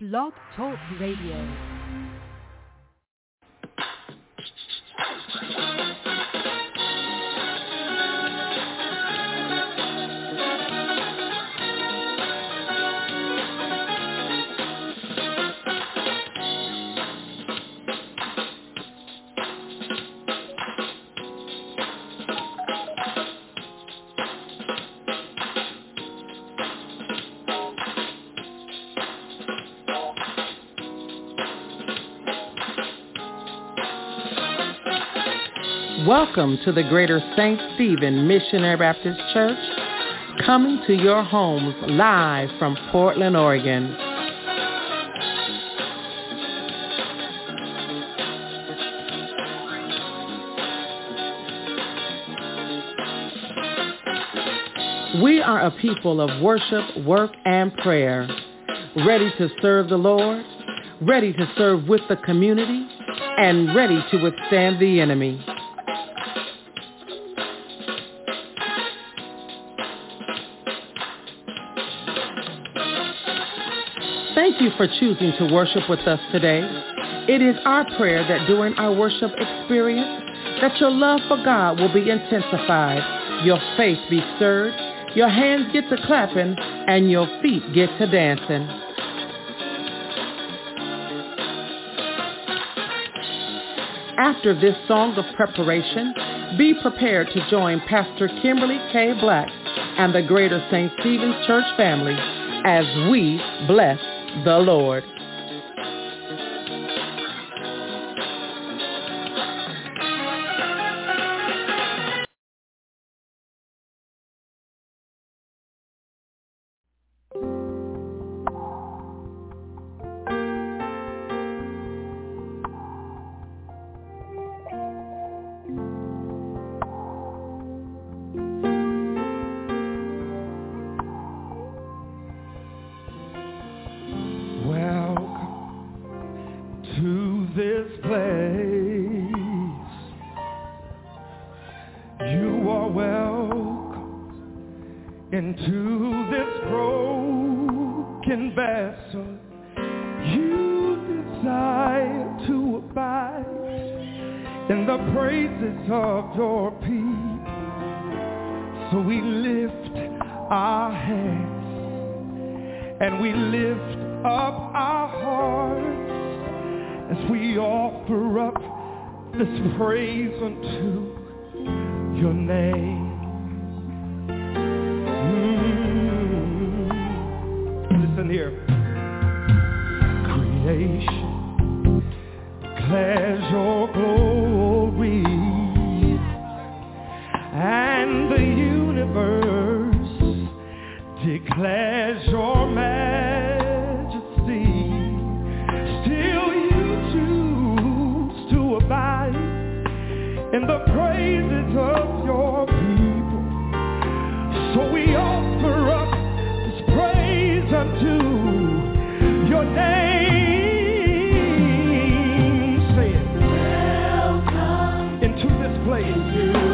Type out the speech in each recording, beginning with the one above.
Blog Talk Radio. Welcome to the Greater St. Stephen Missionary Baptist Church, coming to your homes live from Portland, Oregon. We are a people of worship, work, and prayer, ready to serve the Lord, ready to serve with the community, and ready to withstand the enemy. Thank you for choosing to worship with us today. It is our prayer that during our worship experience, that your love for God will be intensified, your faith be stirred, your hands get to clapping, and your feet get to dancing. After this song of preparation, be prepared to join Pastor Kimberly K. Black and the Greater St. Stephen's Church family as we bless the Lord. Into this broken vessel, you desire to abide in the praises of your people. So we lift our hands and we lift up our hearts as we offer up this praise unto your name. Listen here. Creation declares your glory, and the universe declares your majesty. Still you choose to abide in the praises of your people. So we offer up this praise unto your name. Say it. Welcome into this place.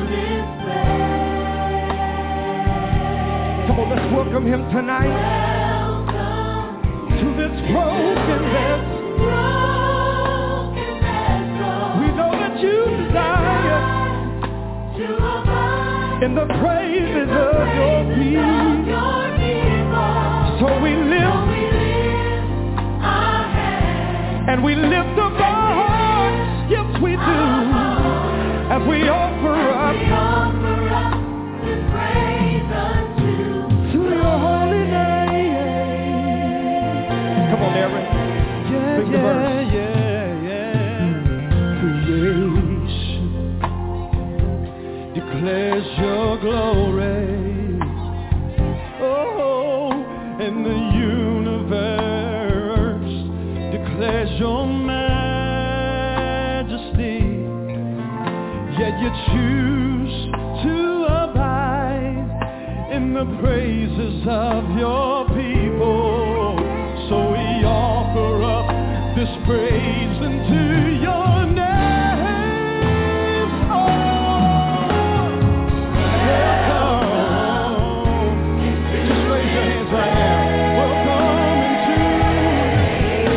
Come on, let's welcome him tonight. Welcome to this broken vessel. We know that you desire to abide in the praises of your people. So we lift our hands and we lift up our hearts, yes we do, as we offer up this praise to your holy name. Come on, Aaron, sing the verse. Creation declares your glory. And the universe declares your majesty. Yet you choose to abide in the praises of your people. So we offer up this praise unto your name. Just raise your hands right now. Welcome into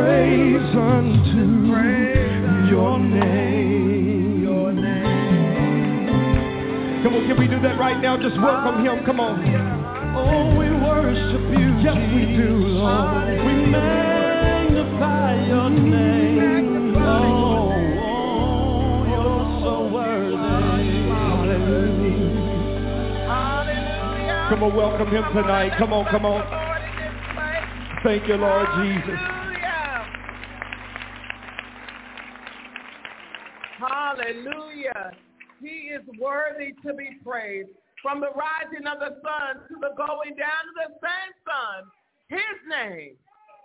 praise unto your name. Come on, can we do that right now? Just welcome him. Come on. Oh, we worship you. Yes, we do, Lord. We magnify your name. Oh, you're so worthy. Hallelujah. Come on, welcome him tonight. Come on, come on. Thank you, Lord Jesus. Hallelujah. He is worthy to be praised. From the rising of the sun to the going down of the same sun, his name,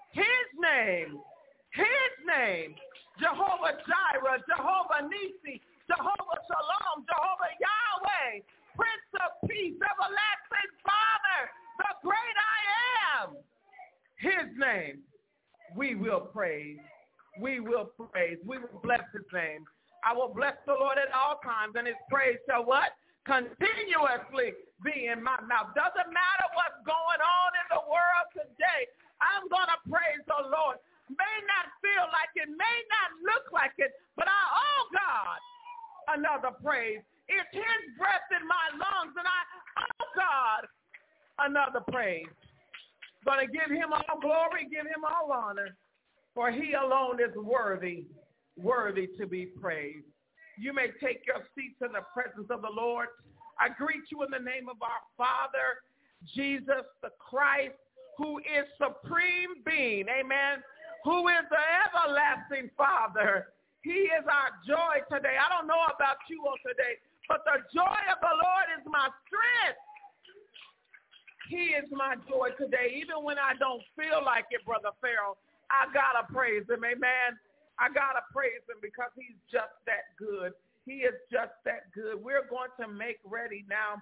Jehovah Jireh, Jehovah Nisi, Jehovah Shalom, Jehovah Yahweh, Prince of Peace, everlasting Father, the great I am. His name, we will praise. We will praise. We will bless his name. I will bless the Lord at all times, and his praise shall what? Continuously be in my mouth. Doesn't matter what's going on in the world today. I'm going to praise the Lord. May not feel like it, may not look like it, but I owe God another praise. It's his breath in my lungs, and I owe God another praise. Going to give him all glory, give him all honor, for he alone is worthy to be praised. You may take your seats in the presence of the Lord. I greet you in the name of our Father, Jesus the Christ, who is supreme being, amen, who is the everlasting Father. He is our joy today. I don't know about you on today, but the joy of the Lord is my strength. He is my joy today. Even when I don't feel like it, Brother Farrell, I got to praise him, amen. I got to praise him because he's just that good. He is just that good. We're going to make ready now.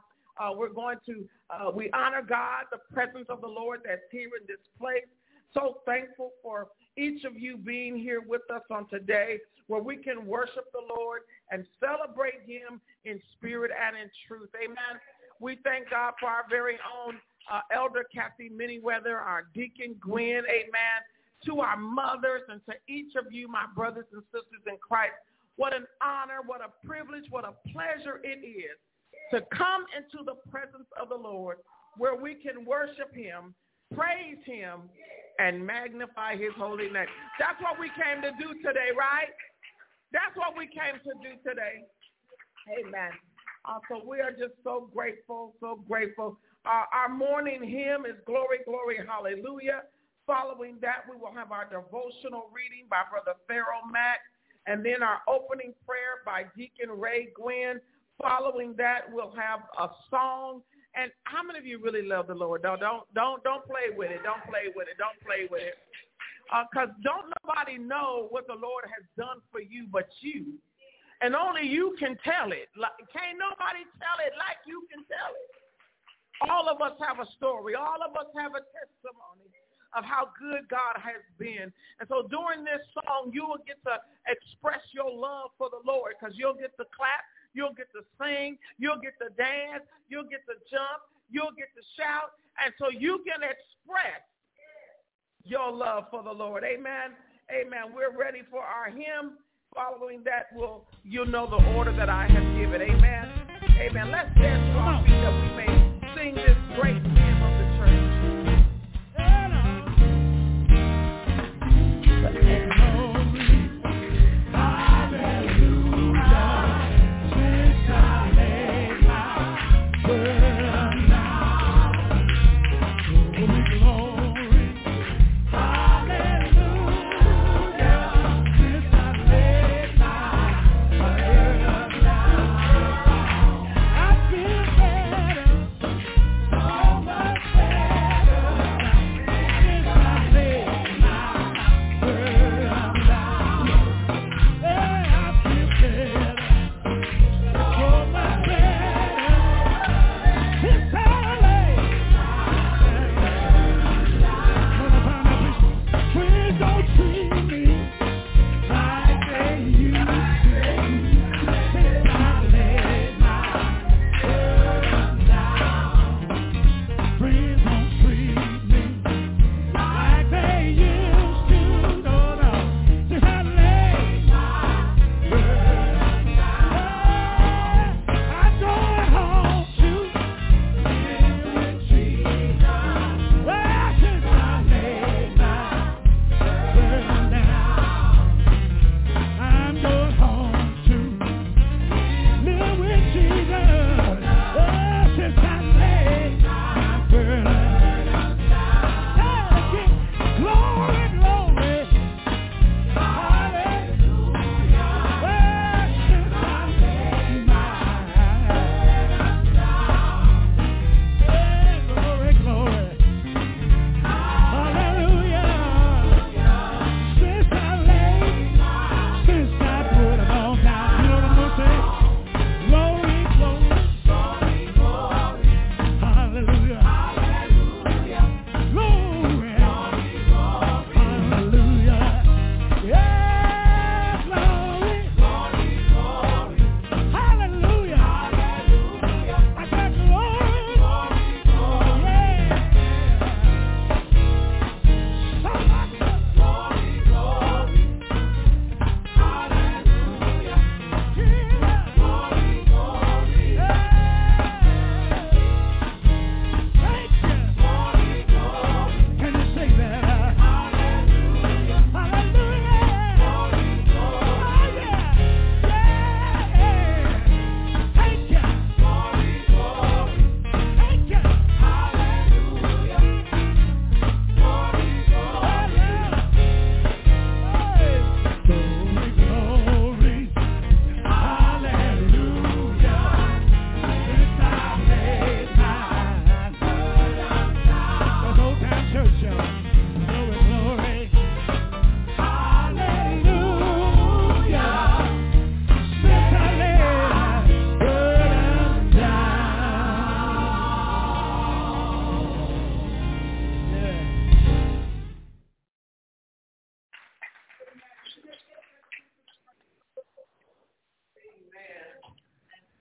We honor God, the presence of the Lord that's here in this place. So thankful for each of you being here with us on today, where we can worship the Lord and celebrate him in spirit and in truth. Amen. We thank God for our very own Elder Kathy Manyweather, our Deacon Gwen, amen, to our mothers and to each of you, my brothers and sisters in Christ. What an honor, what a privilege, what a pleasure it is to come into the presence of the Lord, where we can worship him, praise him, and magnify his holy name. That's what we came to do today, right? That's what we came to do today. Amen. So we are just so grateful, so grateful. Our morning hymn is Glory, Glory, Hallelujah. Following that, we will have our devotional reading by Brother Farrell Mack, and then our opening prayer by Deacon Ray Gwen. Following that, we'll have a song. And how many of you really love the Lord? Don't play with it. Don't play with it. Don't play with it. Because don't nobody know what the Lord has done for you but you. And only you can tell it. Can't nobody tell it like you can tell it. All of us have a story. All of us have a testimony of how good God has been. And so during this song, you will get to express your love for the Lord, because you'll get to clap, you'll get to sing, you'll get to dance, you'll get to jump, you'll get to shout. And so you can express your love for the Lord. Amen. Amen. We're ready for our hymn. Following that, you'll know the order that I have given. Amen. Amen. Let's dance to our feet that we may sing this great hymn of the church. Oh, my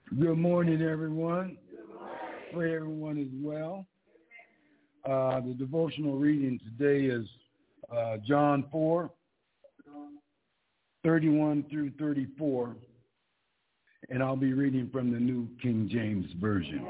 Good morning, everyone. Pray everyone is well. The devotional reading today is John 4, 31 through 34, and I'll be reading from the New King James Version.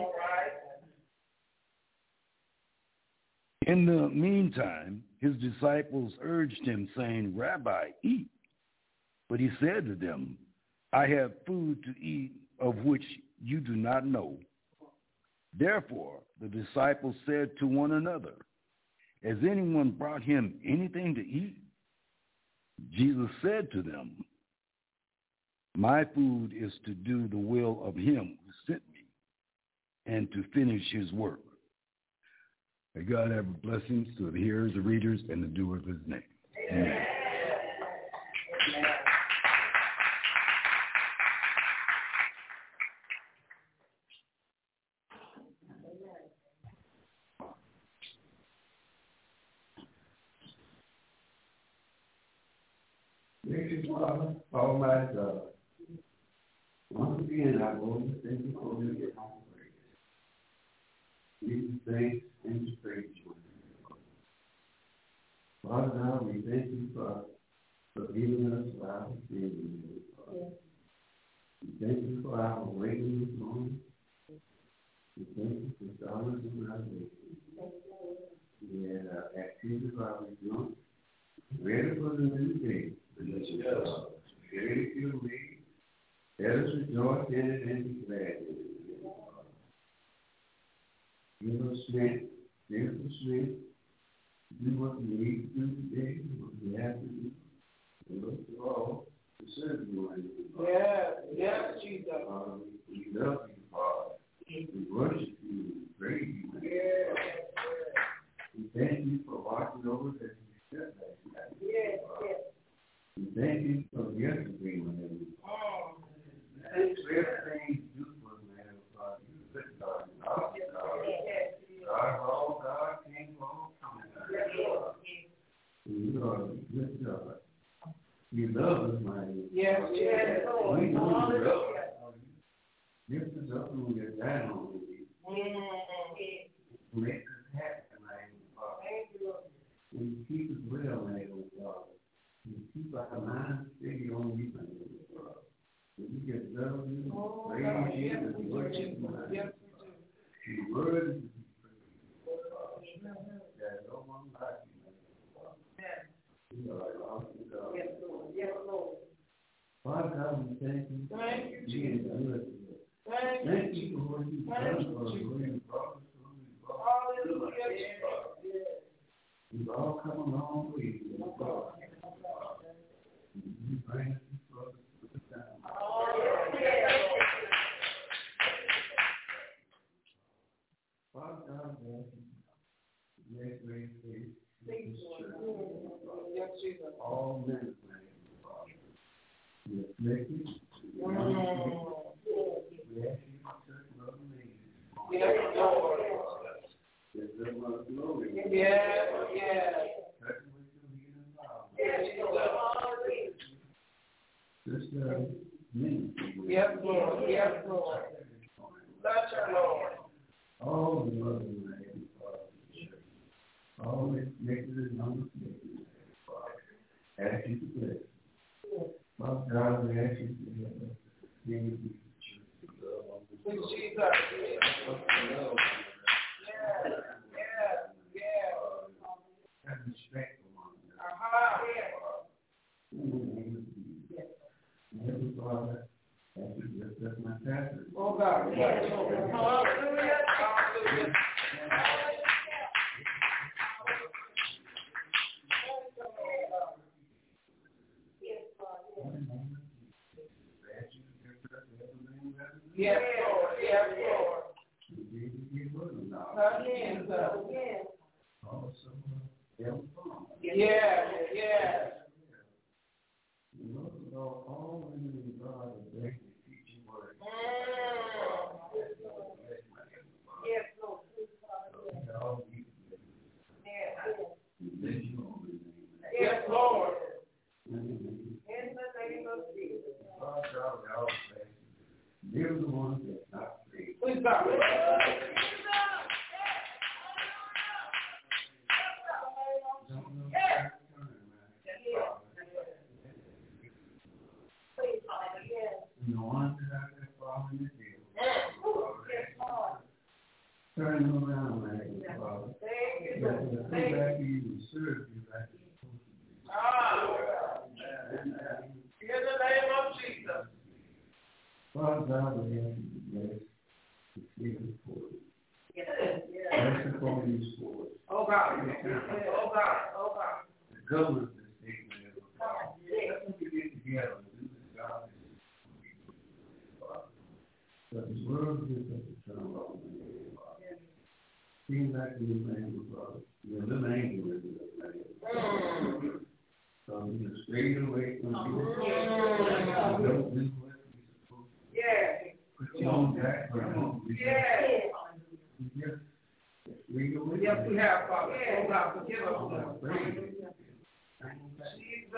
In the meantime, his disciples urged him, saying, Rabbi, eat. But he said to them, I have food to eat of which you do not know. Therefore, the disciples said to one another, Has anyone brought him anything to eat? Jesus said to them, My food is to do the will of him who sent me and to finish his work. May God have blessings to the hearers, the readers, and the doers of his name. Amen. Gracious Father, Almighty God, once again I go to thank you for your praise. Give you thanks and to praise you. Father God, we thank you for forgiving us our sins. We thank you for our awakening this morning. We thank you for solace in our day. We had our activities of our rejoice, ready for the new day. Very few weeks. Let us rejoice in it and be glad in it. Give us strength, spiritual strength, do what we need to do today, what we have to do. And look to all to serve you. Yes, Jesus. We love you, Father. We worship you, we praise you. We thank you for watching over that you said that. Yes. We thank you for yesterday when they were. Thanks for everything you do for the man of God. You good God. God, all God, King, all God. You are a good God. You love us, my dear. Yes. We know you love us. Lift us up when we get down with you. Make us happy, my God. And keep us well, my God. And keep our minds steady on you, my God. And we can love you, praise you, and worship you. Your word is there's no one like you, my God. You are an awesome God. Yes, Lord. Father God, we thank you. Thank you, Jesus. Thank you for what you've done for us. Hallelujah. We've all come a long way. You bring us to the time. Father God, bless great faith. Yes, Jesus. All men, we afflict you. We ask you to touch love and name. Yes, Lord. Yes, Lord. Yes. Touch with your healing power. Yes, Sister ministry. Yes, Lord. Touch her, Lord. All the mothers in the heavenly Father, all the connected and non-connected, Father, ask you to bless. Father God, we ask you to help us to continue to be the church. In Jesus' name. Have respect for one another. Heavenly Father, as you just bless my pastor. Oh God. Hallelujah. Yes, Lord. Amen. Also, yes. Most of all women in God are great to teach your word. Yes, Lord. Yes, Lord. In the name of Jesus. Father God, we all thank you. They're the ones that's not free. Please stop. The ones that are going to fall in the field. Turn them around like the Father. Come back to you and serve you like you're supposed to be. In the name of Jesus. Father God, we ask you to bless the freedom force. Bless the police force. Oh God. Oh God. Oh God. The government of the state, Father. Let them get together and do the job. But the world gives us a turn off. Seems like you're angry, Father. You're a little angry with you. So you're straight away from you. Don't do what you're supposed to. Yeah. Put your own background. Yeah. Just straight away. Yes, we have, Father. Oh God, forgive us. Jesus.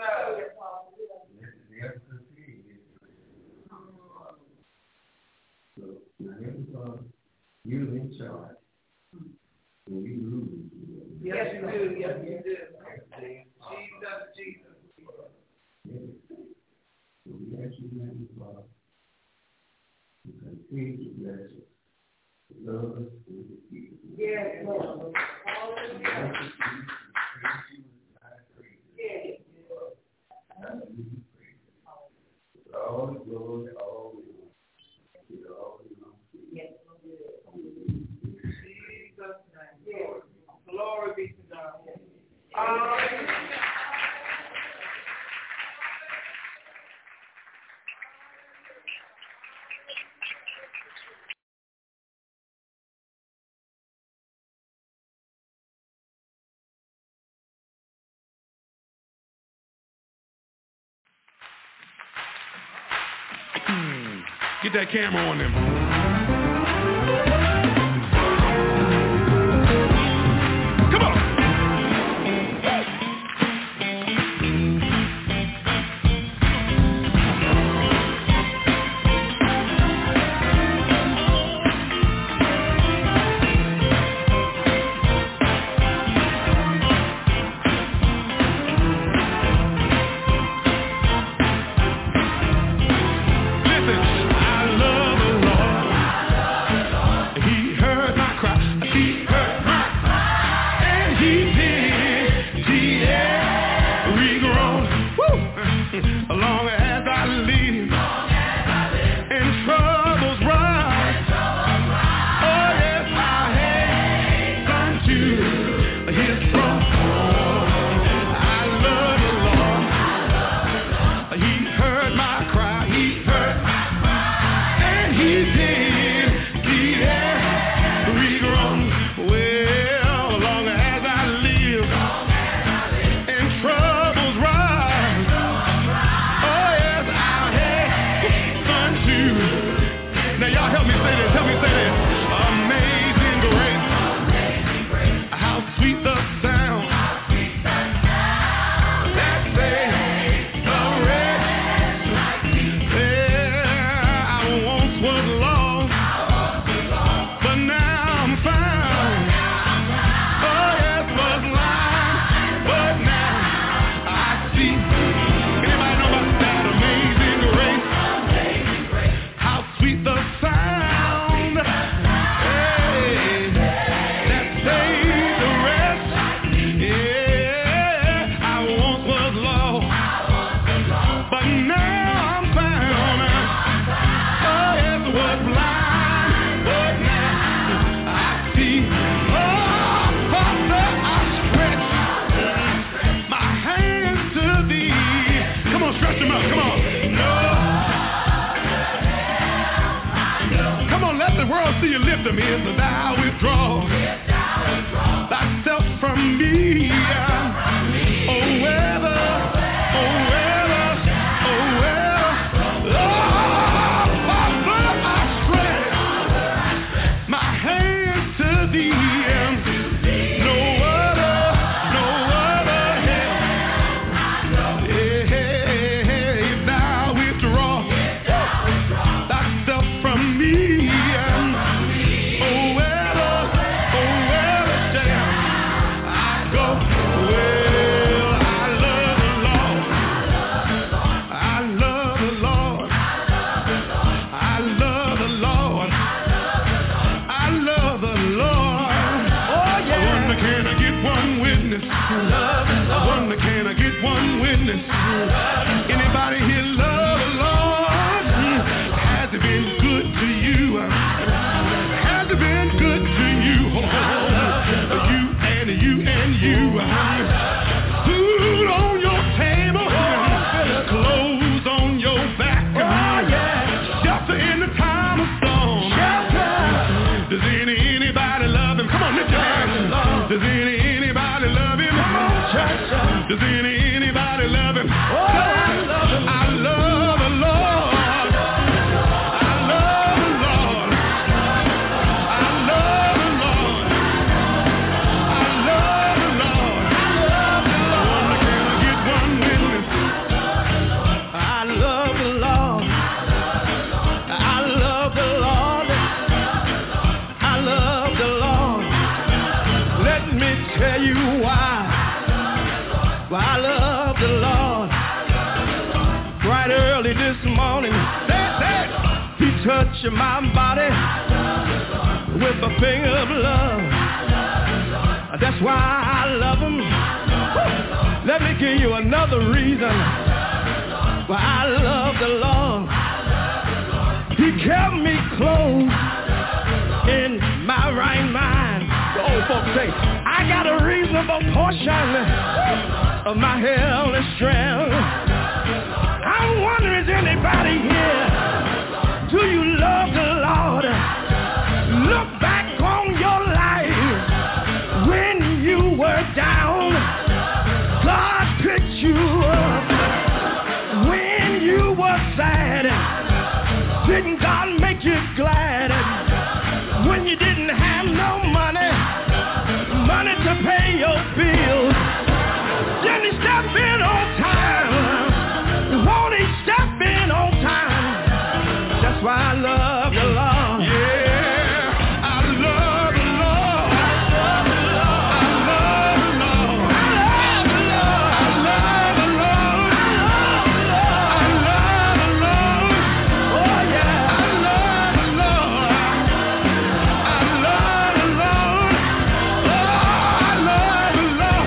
So, now, Heavenly Father, you're in charge. And you rule. Yes, you do. Yes, you do. Jesus. So we ask you, Heavenly Father, to continue to bless us, to love us, and to keep us. Yes, Lord. All the glory, all the Glory be to God. Get that camera on them. Come on. me this morning. He touched my body with a finger of love. That's why I love him. Let me give you another reason why I love the Lord. He kept me close in my right mind. The old folks say, I got a reasonable portion of my health and strength. I'm wondering, is anybody here? Do you love the Lord? Look back on your life when you were down. God picked you up when you were sad. Didn't God make you glad when you didn't have no money to pay your bills? Didn't he step in on time? Won't he step in on time? That's why I love the Lord. Yeah, I love the Lord. I love the Lord. I love the Lord. I love the Lord. I love the Lord. Oh yeah, I love the Lord. I love the Lord. Oh, I love the Lord.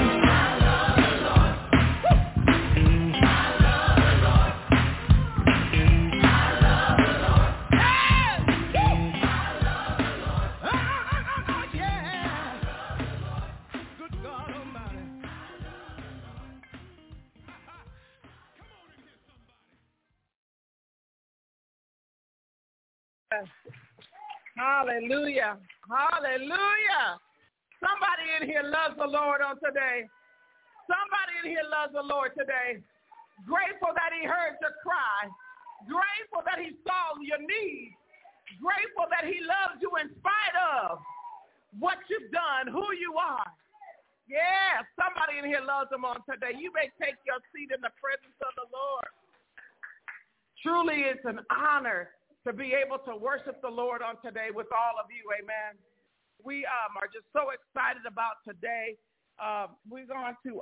Good God Almighty. Hallelujah. Hallelujah. Somebody in here loves the Lord on today. Somebody in here loves the Lord today. Grateful that he heard your cry. Grateful that he saw your needs. Grateful that he loves you in spite of what you've done, who you are. Yeah, somebody in here loves him on today. You may take your seat in the presence of the Lord. Truly, it's an honor to be able to worship the Lord on today with all of you. Amen. We are just so excited about today. We're going to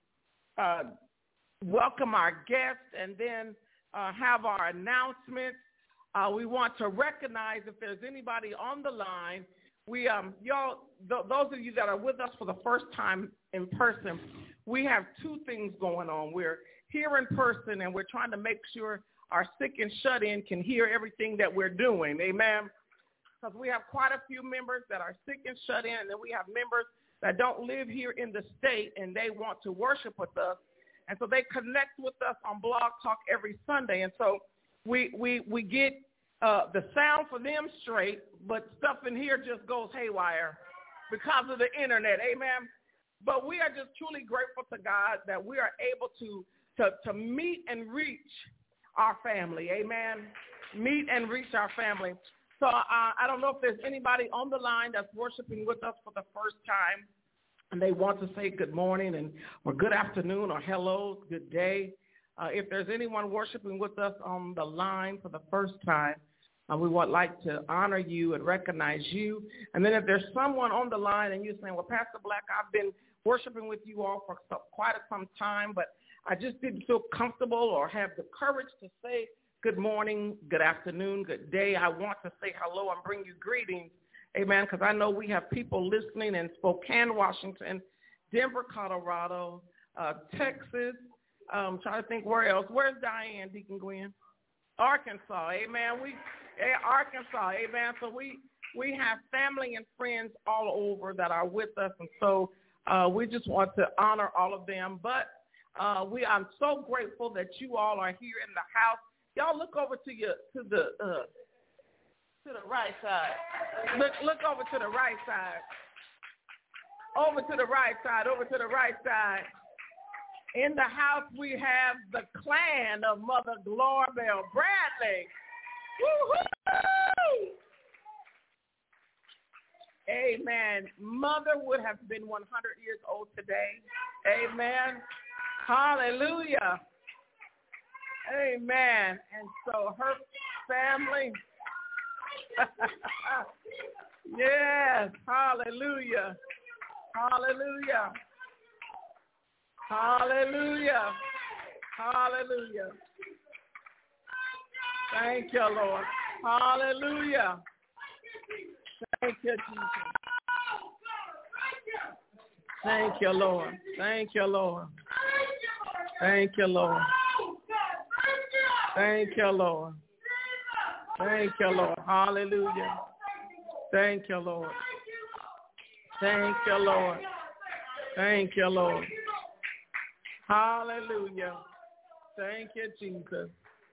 welcome our guests and then have our announcements. We want to recognize if there's anybody on the line. We those of you that are with us for the first time in person, we have two things going on. We're here in person and we're trying to make sure our sick and shut-in can hear everything that we're doing. Amen. Because we have quite a few members that are sick and shut in, and then we have members that don't live here in the state and they want to worship with us. And so they connect with us on Blog Talk every Sunday. And so we get the sound for them straight, but stuff in here just goes haywire because of the internet. Amen. But we are just truly grateful to God that we are able to meet and reach our family. Amen. Meet and reach our family. So I don't know if there's anybody on the line that's worshiping with us for the first time and they want to say good morning or good afternoon or hello, good day. If there's anyone worshiping with us on the line for the first time, we would like to honor you and recognize you. And then if there's someone on the line and you're saying, well, Pastor Black, I've been worshiping with you all for quite some time, but I just didn't feel comfortable or have the courage to say good morning, good afternoon, good day. I want to say hello and bring you greetings. Amen. Because I know we have people listening in Spokane, Washington, Denver, Colorado, Texas. Trying to think where else. Where's Diane, Deacon Gwen? Arkansas. Amen. Arkansas. Amen. So we have family and friends all over that are with us. And so we just want to honor all of them. But I'm so grateful that you all are here in the house. Y'all look over to the right side. Look over to the right side. Over to the right side. Over to the right side. In the house we have the clan of Mother Glorbell Bradley. Woo-hoo! Amen. Mother would have been 100 years old today. Amen. Hallelujah. Amen. And so her family. Yes. Hallelujah. Hallelujah. Hallelujah. Hallelujah. Thank you, Lord. Hallelujah. Thank you, Jesus. Thank you, Lord. Thank you, Lord. Thank you, Lord. Thank you, Lord. Thank you, Lord. Hallelujah. Thank you, Lord. Thank you, Lord. Thank you, Lord. Hallelujah. Thank you, Jesus.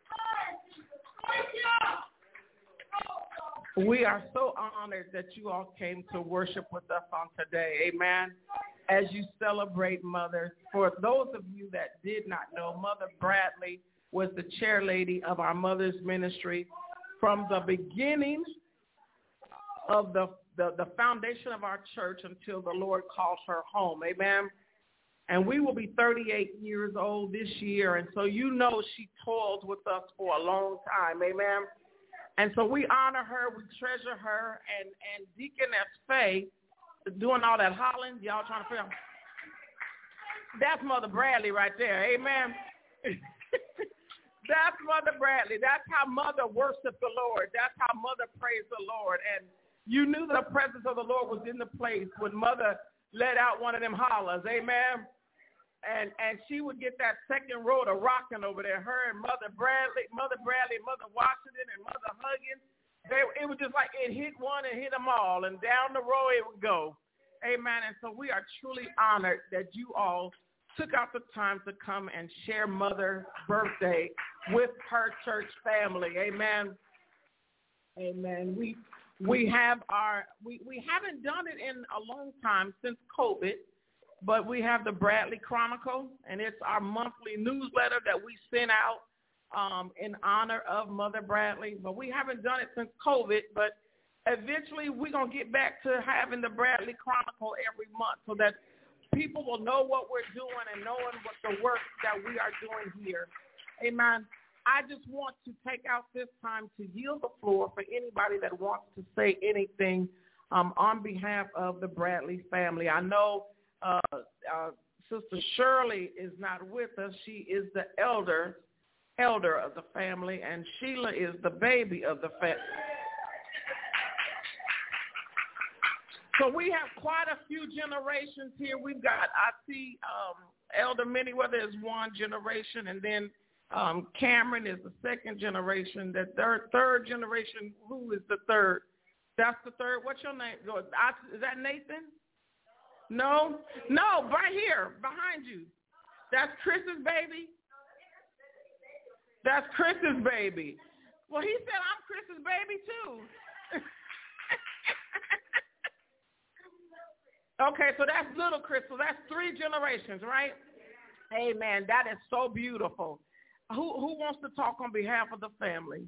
We are so honored that you all came to worship with us on today. Amen. As you celebrate Mother, for those of you that did not know, Mother Bradley was the chairlady of our Mother's Ministry from the beginning of the foundation of our church until the Lord called her home. Amen. And we will be 38 years old this year. And so you know she toiled with us for a long time. Amen. And so we honor her, we treasure her, and Deaconess Faye doing all that hollering. Y'all trying to feel? That's Mother Bradley right there. Amen. That's Mother Bradley. That's how Mother worshiped the Lord. That's how Mother praised the Lord. And you knew the presence of the Lord was in the place when Mother let out one of them hollers. Amen. And she would get that second row to rocking over there. Her and Mother Bradley, Mother Washington, and Mother Huggins. It was just like it hit one and hit them all, and down the row it would go. Amen. And so we are truly honored that you all took out the time to come and share Mother's birthday with her church family. Amen. Amen. We haven't done it in a long time since COVID. But we have the Bradley Chronicle, and it's our monthly newsletter that we send out in honor of Mother Bradley. But we haven't done it since COVID, but eventually we're going to get back to having the Bradley Chronicle every month so that people will know what we're doing and knowing what the work that we are doing here. Amen. I just want to take out this time to yield the floor for anybody that wants to say anything on behalf of the Bradley family. I know Sister Shirley is not with us. She is the elder of the family, and Sheila is the baby of the family. So we have quite a few generations here. We've got, I see Elder Manyweather is one generation, and then Cameron is the second generation. The third generation, who is the third? That's the third. What's your name? Is that Nathan? No, right here, behind you. That's Chris's baby? That's Chris's baby. Well, he said I'm Chris's baby too. Okay, so that's little Chris. So that's 3 generations, right? Amen. That is so beautiful. Who wants to talk on behalf of the family?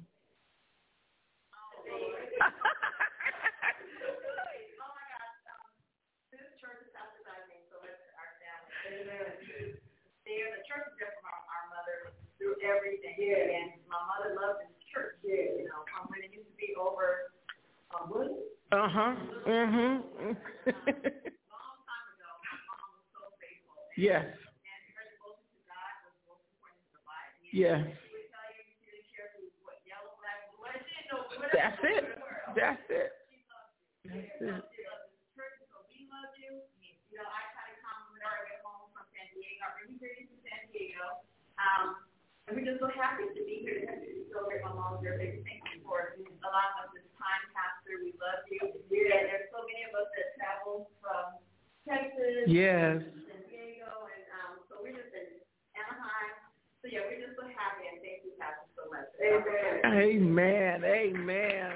The church is just from our mother through everything. Yeah. And my mother loved this church. Yeah. You know, from when it used to be over Wood. Uh-huh. Mm-hmm. Long time ago, my mom was so faithful. Yes. And her devotion to God was most important to the Bible. Yes. She would tell you she didn't care what yellow, black, blue, what she didn't know. That's it. That's it. She loved you. That's it. She loved this church, so we loved you. You know, I try to come when I get home from San Diego. I really did from San Diego. And we're just so happy to be here to celebrate my mom's birthday. Thank you for allowing us this time, Pastor. We love you. Yeah, there's so many of us that travel from Texas, yes, San Diego, and so we're just in Anaheim. So yeah, we're just so happy, and thank you, Pastor, so much. Amen. Amen.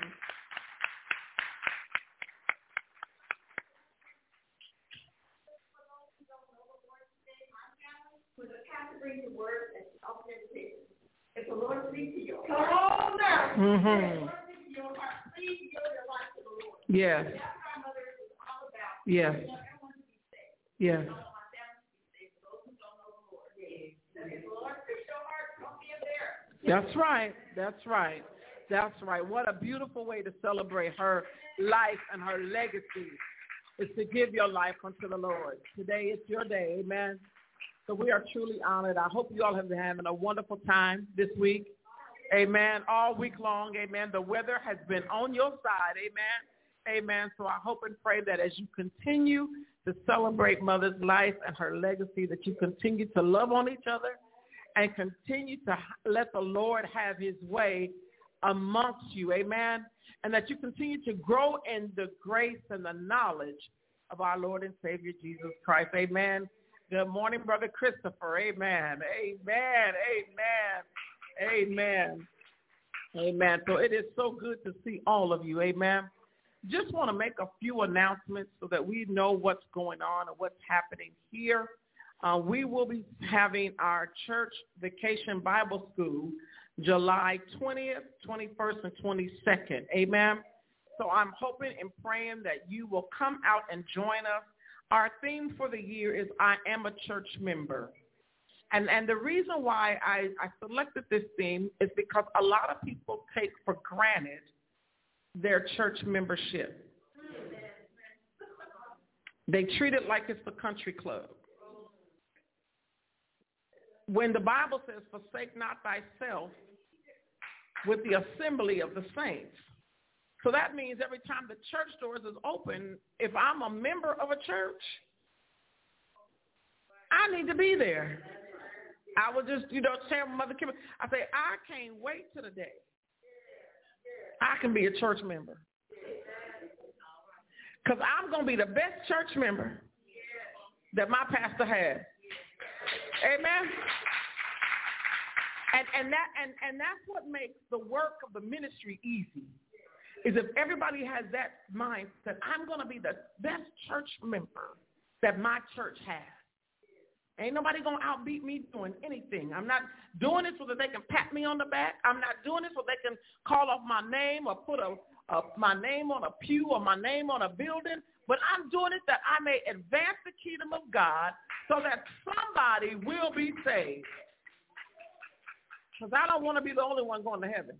When the pastor brings the word and often invitation, if the Lord speaks to you, come on now. Mm-hmm. Your heart, please give your life to the Lord. Yes. That's what our mother is all about. Yes. We want everyone to be saved. Yes. We want my family to be saved. For those who don't know the Lord. Yeah. If the Lord speaks your heart, don't be embarrassed. That's right. That's right. That's right. What a beautiful way to celebrate her life and her legacy is to give your life unto the Lord. Today is your day. Amen. So we are truly honored. I hope you all have been having a wonderful time this week. Amen. All week long. Amen. The weather has been on your side. Amen. Amen. So I hope and pray that as you continue to celebrate Mother's life and her legacy, that you continue to love on each other and continue to let the Lord have his way amongst you. Amen. And that you continue to grow in the grace and the knowledge of our Lord and Savior Jesus Christ. Amen. Good morning, Brother Christopher. Amen. Amen. Amen. Amen. Amen. So it is so good to see all of you. Amen. Just want to make a few announcements so that we know what's going on and what's happening here. We will be having our church vacation Bible school July 20th, 21st, and 22nd. Amen. So I'm hoping and praying that you will come out and join us. Our theme for the year is I Am a Church Member. And the reason why I selected this theme is because a lot of people take for granted their church membership. They treat it like it's the country club. When the Bible says, forsake not thyself with the assembly of the saints. So that means every time the church doors is open, if I'm a member of a church, I need to be there. I would just, tell Mother Kim, I say, I can't wait till the day I can be a church member. Because I'm going to be the best church member that my pastor has. Amen. And that's what makes the work of the ministry easy. Is if everybody has that mindset, I'm going to be the best church member that my church has. Ain't nobody going to outbeat me doing anything. I'm not doing it so that they can pat me on the back. I'm not doing it so they can call off my name or put my name on a pew or my name on a building. But I'm doing it that I may advance the kingdom of God so that somebody will be saved. Because I don't want to be the only one going to heaven.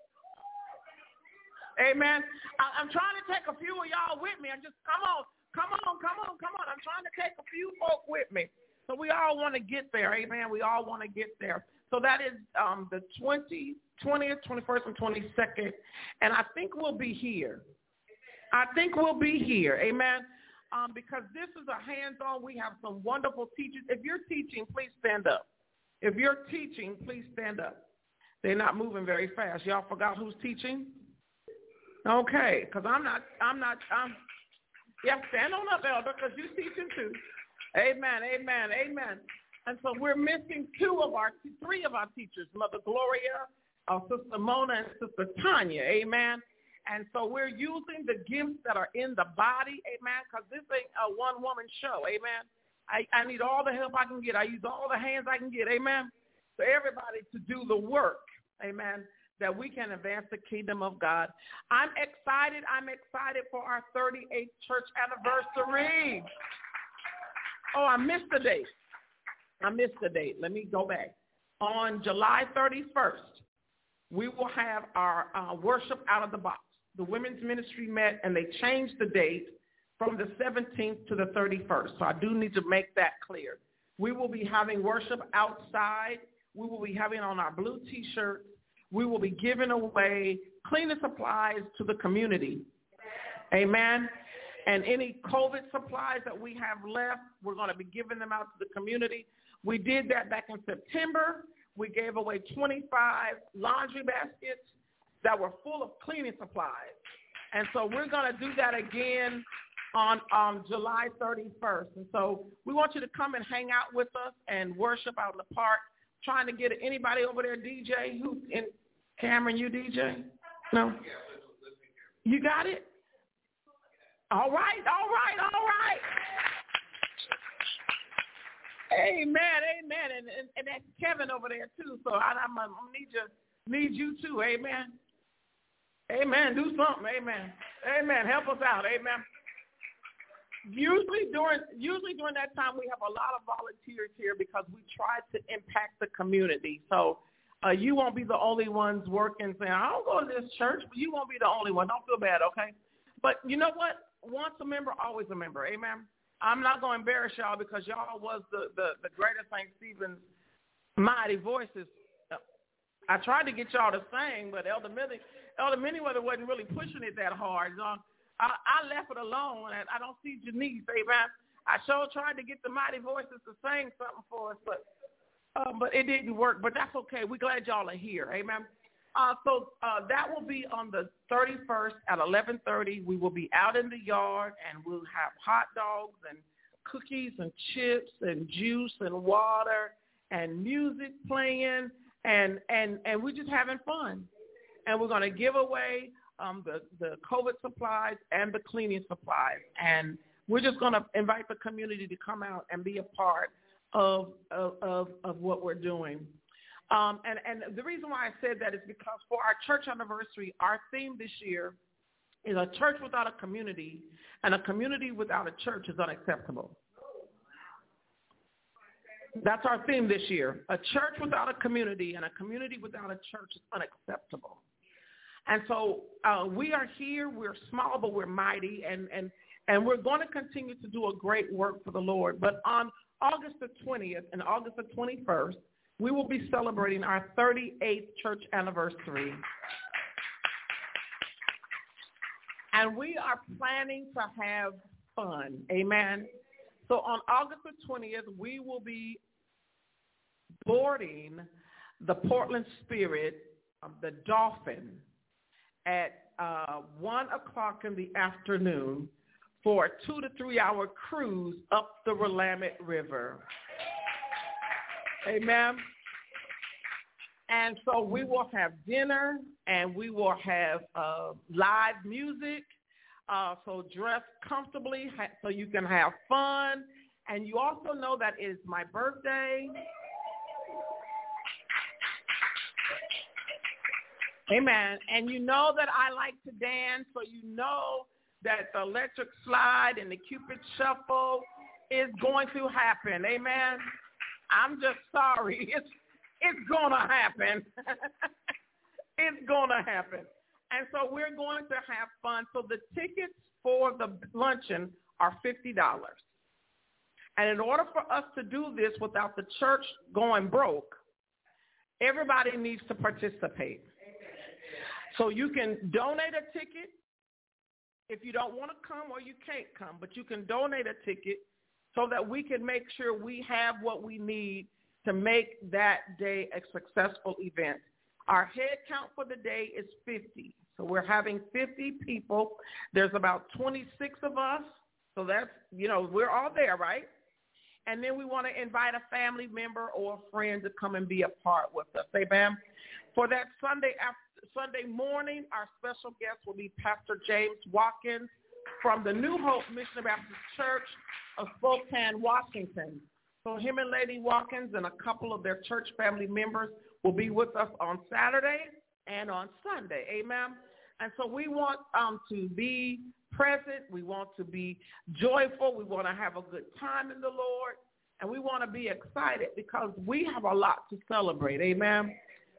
Amen. I'm trying to take a few of y'all with me. I'm just, come on. I'm trying to take a few folk with me. So we all want to get there. Amen. We all want to get there. So that is the 20th, 21st, and 22nd. And I think we'll be here. Amen. Because this is a hands-on. We have some wonderful teachers. If you're teaching, please stand up. If you're teaching, please stand up. They're not moving very fast. Y'all forgot who's teaching? Okay, because I'm not, yeah, stand on up, Elder, because you're teaching too. Amen. And so we're missing three of our teachers, Mother Gloria, Sister Mona, and Sister Tanya. Amen. And so we're using the gifts that are in the body. Amen. Because this ain't a one-woman show. Amen. I need all the help I can get. I use all the hands I can get. Amen. For everybody to do the work. Amen. That we can advance the kingdom of God. I'm excited for our 38th church anniversary. Oh, I missed the date. Let me go back. On July 31st, we will have our worship out of the box. The women's ministry met, and they changed the date from the 17th to the 31st. So I do need to make that clear. We will be having worship outside. We will be having on our blue T-shirts. We will be giving away cleaning supplies to the community. Amen. And any COVID supplies that we have left, we're going to be giving them out to the community. We did that back in September. We gave away 25 laundry baskets that were full of cleaning supplies. And so we're going to do that again on July 31st. And so we want you to come and hang out with us and worship out in the park. Trying to get anybody over there, DJ, who in Cameron, you DJ? No? You got it? All right. Amen. And that's Kevin over there too. So I need you too. Amen. Do something. Amen. Help us out. Amen. Usually during that time, we have a lot of volunteers here because we try to impact the community. So you won't be the only ones working saying, I don't go to this church, but you won't be the only one. Don't feel bad, okay? But you know what? Once a member, always a member. Amen. I'm not going to embarrass y'all because y'all was the greatest St. Stephen's mighty voices. I tried to get y'all to sing, but Elder Manyweather wasn't really pushing it that hard. I left it alone, and I don't see Janice. Amen. I sure tried to get the Mighty Voices to sing something for us, but it didn't work. But that's okay. We're glad y'all are here. Amen. So that will be on the 31st at 11:30. We will be out in the yard, and we'll have hot dogs and cookies and chips and juice and water and music playing, and we're just having fun. And we're going to give away the COVID supplies and the cleaning supplies. And we're just going to invite the community to come out and be a part of what we're doing. And the reason why I said that is because for our church anniversary, our theme this year is a church without a community, and a community without a church is unacceptable. That's our theme this year. A church without a community and a community without a church is unacceptable. And so we are here. We're small, but we're mighty, and we're going to continue to do a great work for the Lord. But on August the 20th and August the 21st, we will be celebrating our 38th church anniversary. And we are planning to have fun. Amen. So on August the 20th, we will be boarding the Portland Spirit, the Dolphin, at 1 o'clock in the afternoon for a 2 to 3 hour cruise up the Willamette River. Amen. And so we will have dinner, and we will have live music. So dress comfortably so you can have fun. And you also know that it's my birthday. Amen. And you know that I like to dance, so you know that the electric slide and the Cupid shuffle is going to happen. Amen. I'm just sorry. It's going to happen. It's going to happen. And so we're going to have fun. So the tickets for the luncheon are $50. And in order for us to do this without the church going broke, everybody needs to participate. So you can donate a ticket if you don't want to come or you can't come, but you can donate a ticket so that we can make sure we have what we need to make that day a successful event. Our head count for the day is 50. So we're having 50 people. There's about 26 of us. So that's, we're all there, right? And then we want to invite a family member or a friend to come and be a part with us. Amen. For that Sunday morning, our special guest will be Pastor James Watkins from the New Hope Mission Baptist Church of Spokane, Washington. So him and Lady Watkins and a couple of their church family members will be with us on Saturday and on Sunday. Amen. And so we want to be present. We want to be joyful. We want to have a good time in the Lord. And we want to be excited because we have a lot to celebrate. Amen.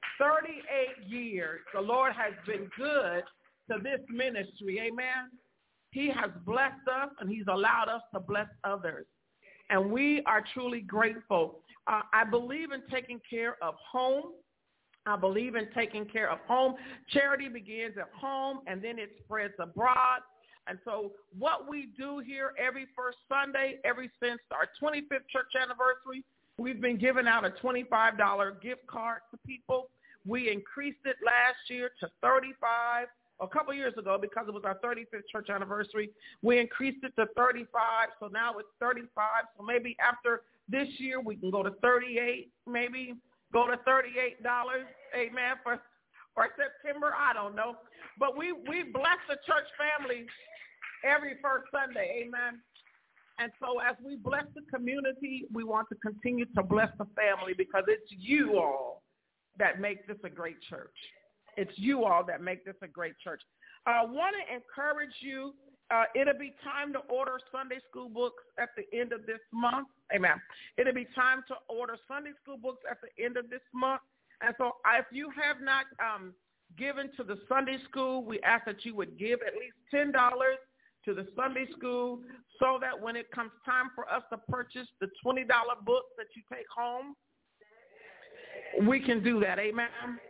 38 years, the Lord has been good to this ministry. Amen. He has blessed us, and he's allowed us to bless others. And we are truly grateful. I believe in taking care of home. I believe in taking care of home. Charity begins at home, and then it spreads abroad. And so what we do here every first Sunday, ever since our 25th church anniversary, we've been giving out a $25 gift card to people. We increased it last year to $35. A couple years ago, because it was our 35th church anniversary, we increased it to $35. So now it's $35. So maybe after this year, we can go to $38, maybe go to $38, amen, for September. I don't know. But we bless the church family every first Sunday, amen. And so as we bless the community, we want to continue to bless the family because it's you all that make this a great church. It's you all that make this a great church. I want to encourage you. It'll be time to order Sunday school books at the end of this month. Amen. It'll be time to order Sunday school books at the end of this month. And so if you have not given to the Sunday school, we ask that you would give at least $10 to the Sunday school so that when it comes time for us to purchase the $20 books that you take home, we can do that. Amen.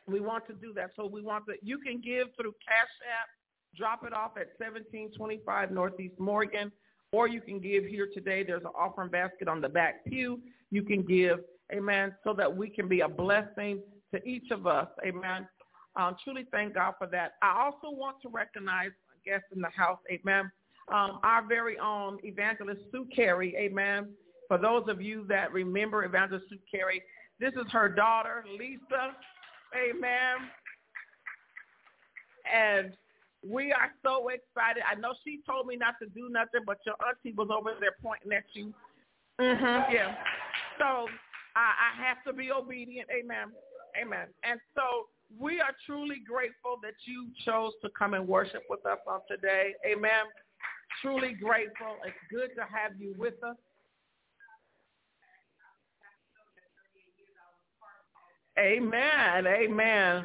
We want to do that. So you can give through Cash App, drop it off at 1725 Northeast Morgan, or you can give here today. There's an offering basket on the back pew. You can give, amen, so that we can be a blessing to each of us, amen. Truly thank God for that. I also want to recognize guests in the house, amen, our very own Evangelist Sue Carey, amen. For those of you that remember Evangelist Sue Carey, this is her daughter, Lisa, amen. And we are so excited. I know she told me not to do nothing, but your auntie was over there pointing at you. Yeah. So I have to be obedient, amen, amen. And so we are truly grateful that you chose to come and worship with us on today, amen. Truly grateful. It's good to have you with us. Amen, amen.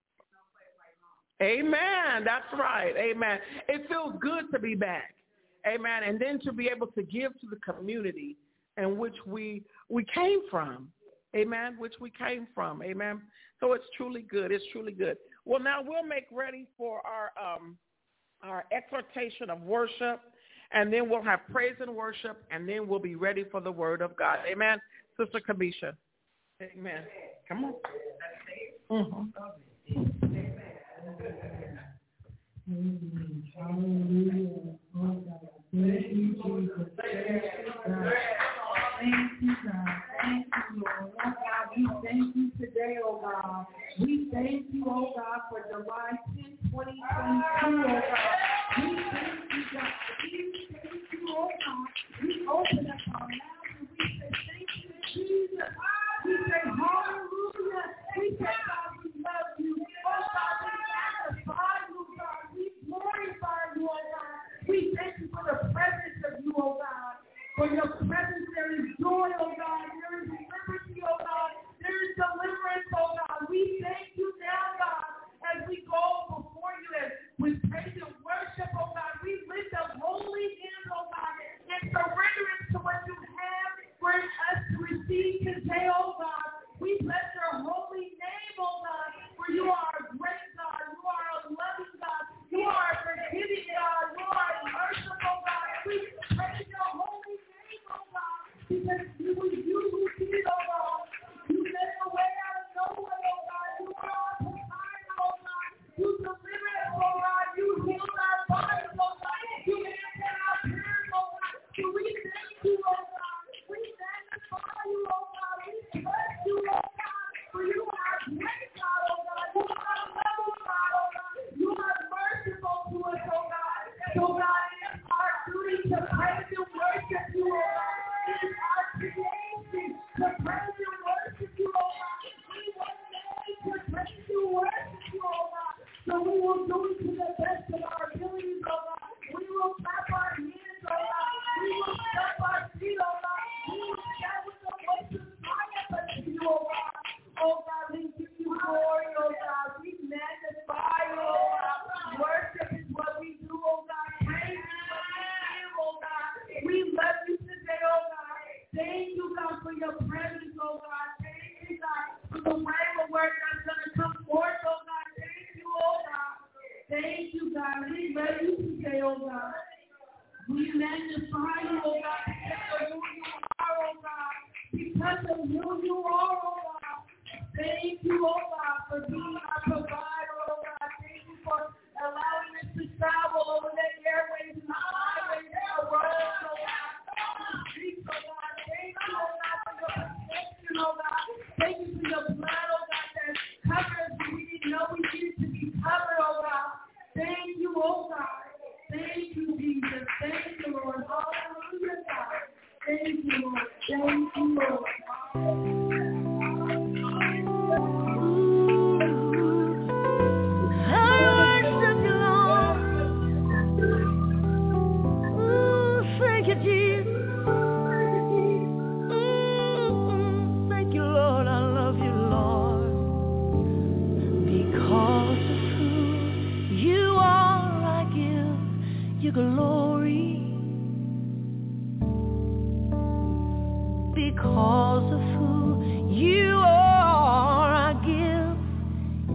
Amen, that's right, amen. It feels good to be back, amen, and then to be able to give to the community in which we came from, amen, amen. So it's truly good, Well, now we'll make ready for our exhortation of worship, and then we'll have praise and worship, and then we'll be ready for the word of God, amen. Sister Kamisha, amen. Come on. Hallelujah. Oh God. Thank you, Jesus. Thank you, God. Thank you, Lord. Oh God, we thank you today, oh God. We thank you, oh God, for July 10, 2022, oh God. We thank you, God. We thank you, oh God. We open up our mouths and we say thank you, Jesus. We say hallelujah. We say, God, we love you. Oh God, we magnify you, God. We glorify you, oh God. We thank you for the presence of you, oh God. For your presence, there is joy, oh God. There is liberty, oh God. There is deliverance, oh God. We thank you now, God, as we go before you and with praise and worship, oh God. We lift up holy hands, oh God, and surrenderance to what you have for us to receive today, oh God. We bless your holy name, oh God, for you are a great God. You are a loving God. You are a forgiving God. You are a merciful God. We praise your holy name, oh God, because it was you who did it, oh God. You made a way out of no way, oh God. You are our provider, oh God. You delivered us, oh God. You healed our bodies, oh God. You answered our prayers, oh God. So we thank you, oh God. We magnify you, oh God. We bless you, oh God. For you are a great God, oh God. You are a loving God, oh God. You are merciful to us, oh God. So God, it is our duty to praise and worship you, oh God. It is our creation to praise and worship you, oh God. We were made to praise and worship you, oh God. So we will do it to the best of our abilities, oh God. We will clap our hands, oh God. We will stomp our feet, oh God. We will shout with the voice of triumph unto you, oh God. Oh God, we give you glory, oh God. We magnify you, oh God. Worship is what we do, oh God. Praise is what we give, oh God. We love you today, oh God. Thank you, God, for your presence, oh God. Thank you, God, for the rhema word that's going to come forth, oh God. Thank you, oh God. Thank you, God. We love you today, oh God. We magnify you, oh God, because of who you are, oh God. Because of who you are, oh God. Thank you, oh God, for being our provider, oh God. Thank you for allowing us to travel over the airways and the highways and the roads, oh God. Streets, oh God. Thank you, oh God, for your protection, oh God. Thank you for your blood, oh God, that covered us when we didn't know we needed to be covered, oh God. Thank you, oh God. Thank you, Jesus. Thank you, Lord. Hallelujah, God. Thank you, Lord. Thank you, Lord. Thank you, Jesus. Thank you, Lord. I love you, Lord. Because of who you are, I give you glory. Because of who you are, I give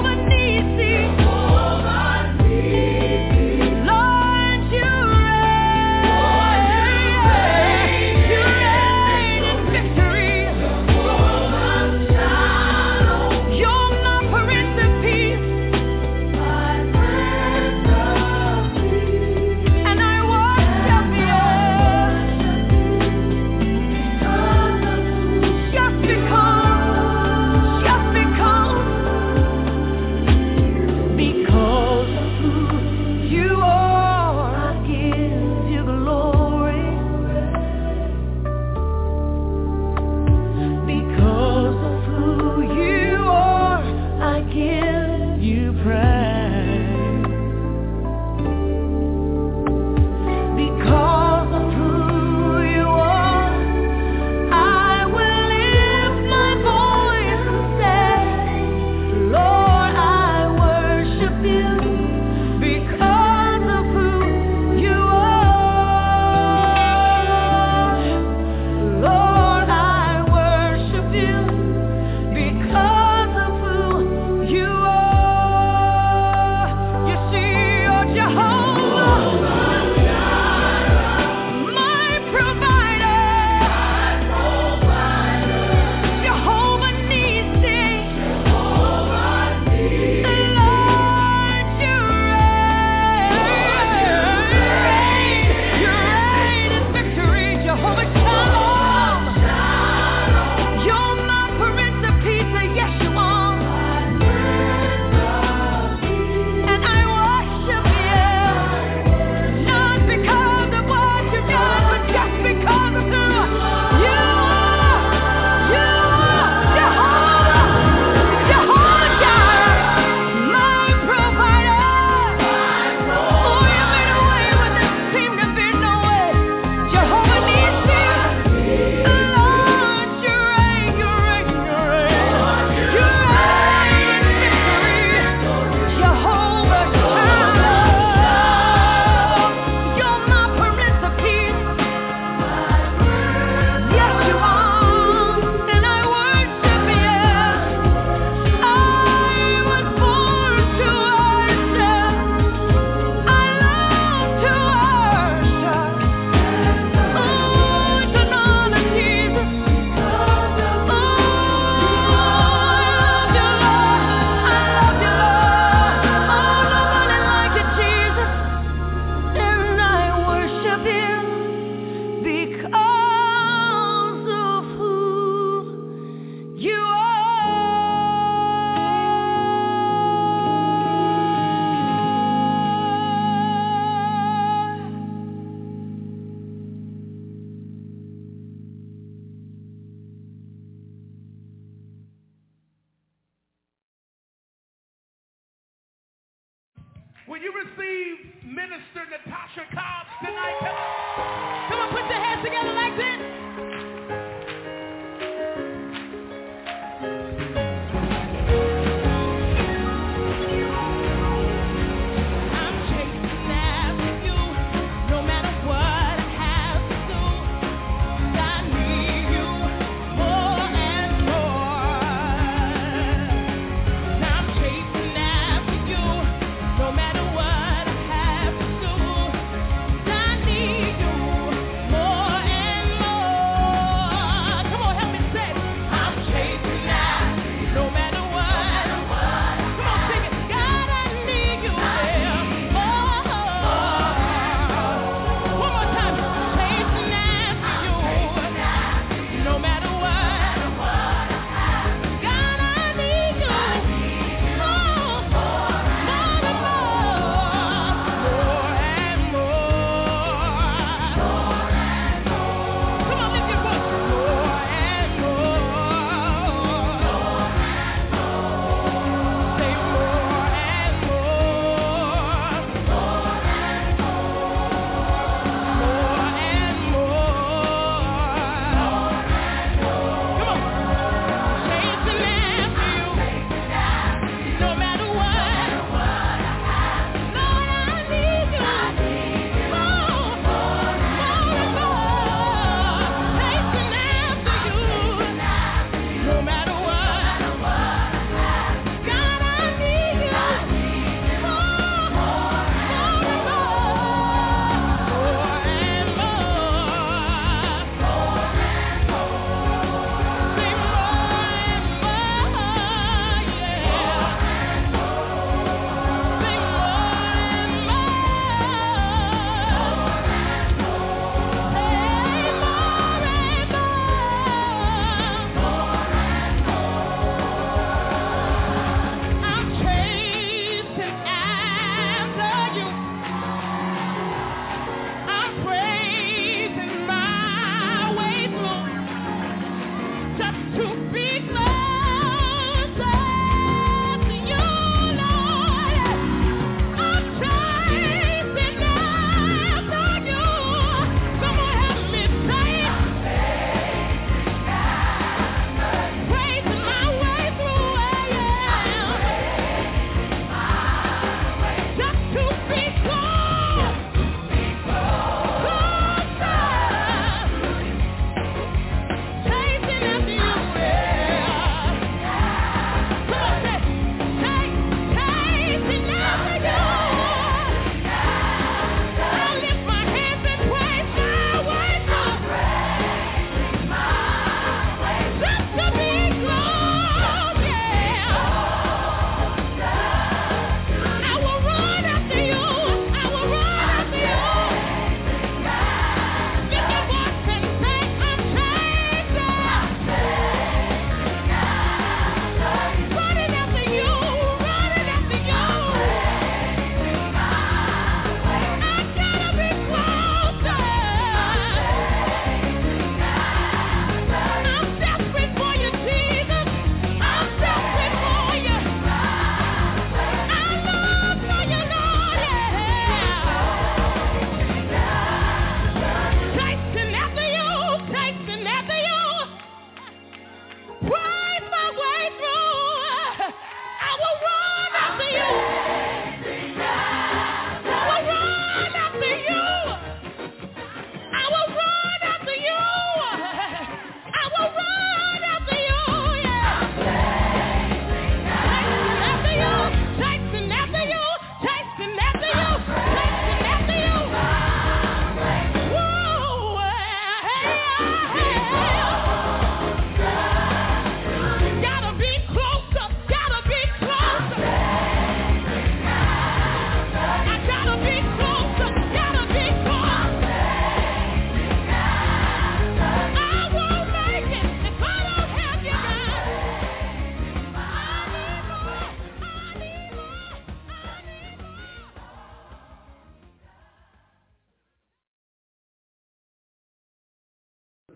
Will you receive Minister Natasha Cobbs tonight? Come on, put your hands together like this. More and more.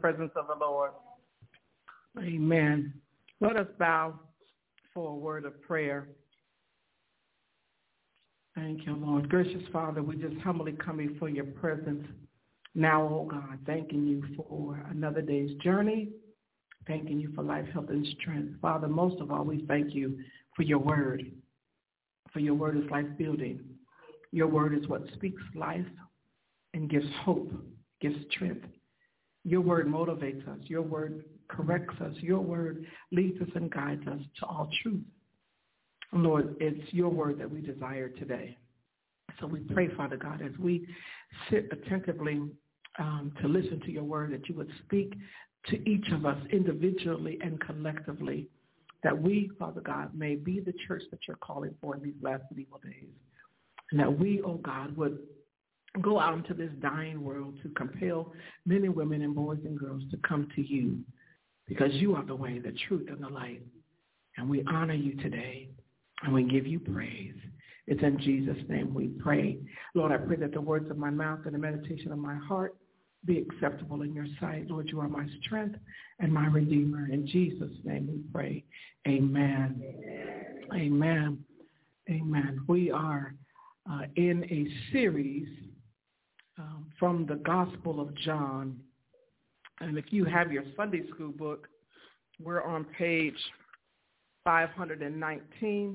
presence of the Lord. Amen. Let us bow for a word of prayer. Thank you, Lord. Gracious Father, we just humbly come before your presence now, oh God, thanking you for another day's journey, thanking you for life, health, and strength. Father, most of all, we thank you for your word. For your word is life-building. Your word is what speaks life and gives hope, gives strength. Your word motivates us. Your word corrects us. Your word leads us and guides us to all truth. Lord, it's your word that we desire today. So we pray, Father God, as we sit attentively to listen to your word, that you would speak to each of us individually and collectively, that we, Father God, may be the church that you're calling for in these last and evil days. And that we, oh God, would go out into this dying world to compel men and women and boys and girls to come to you, because you are the way, the truth, and the light. And we honor you today, and we give you praise. It's in Jesus' name we pray. Lord, I pray that the words of my mouth and the meditation of my heart be acceptable in your sight. Lord, you are my strength and my redeemer. In Jesus' name we pray. Amen. Amen. Amen. We are in a series from the Gospel of John. And if you have your Sunday school book, we're on page 519.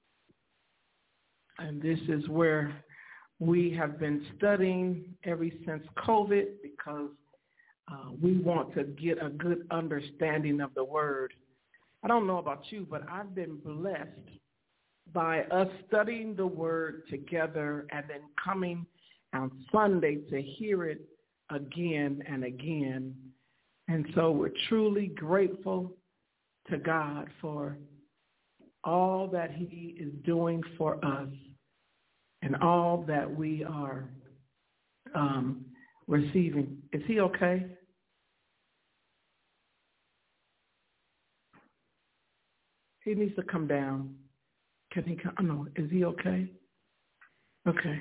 And this is where we have been studying ever since COVID, because we want to get a good understanding of the word. I don't know about you, but I've been blessed by us studying the word together and then coming on Sunday to hear it again and again. And so we're truly grateful to God for all that he is doing for us and all that we are receiving. Is he okay? He needs to come down. Can he come? No, is he okay? Okay.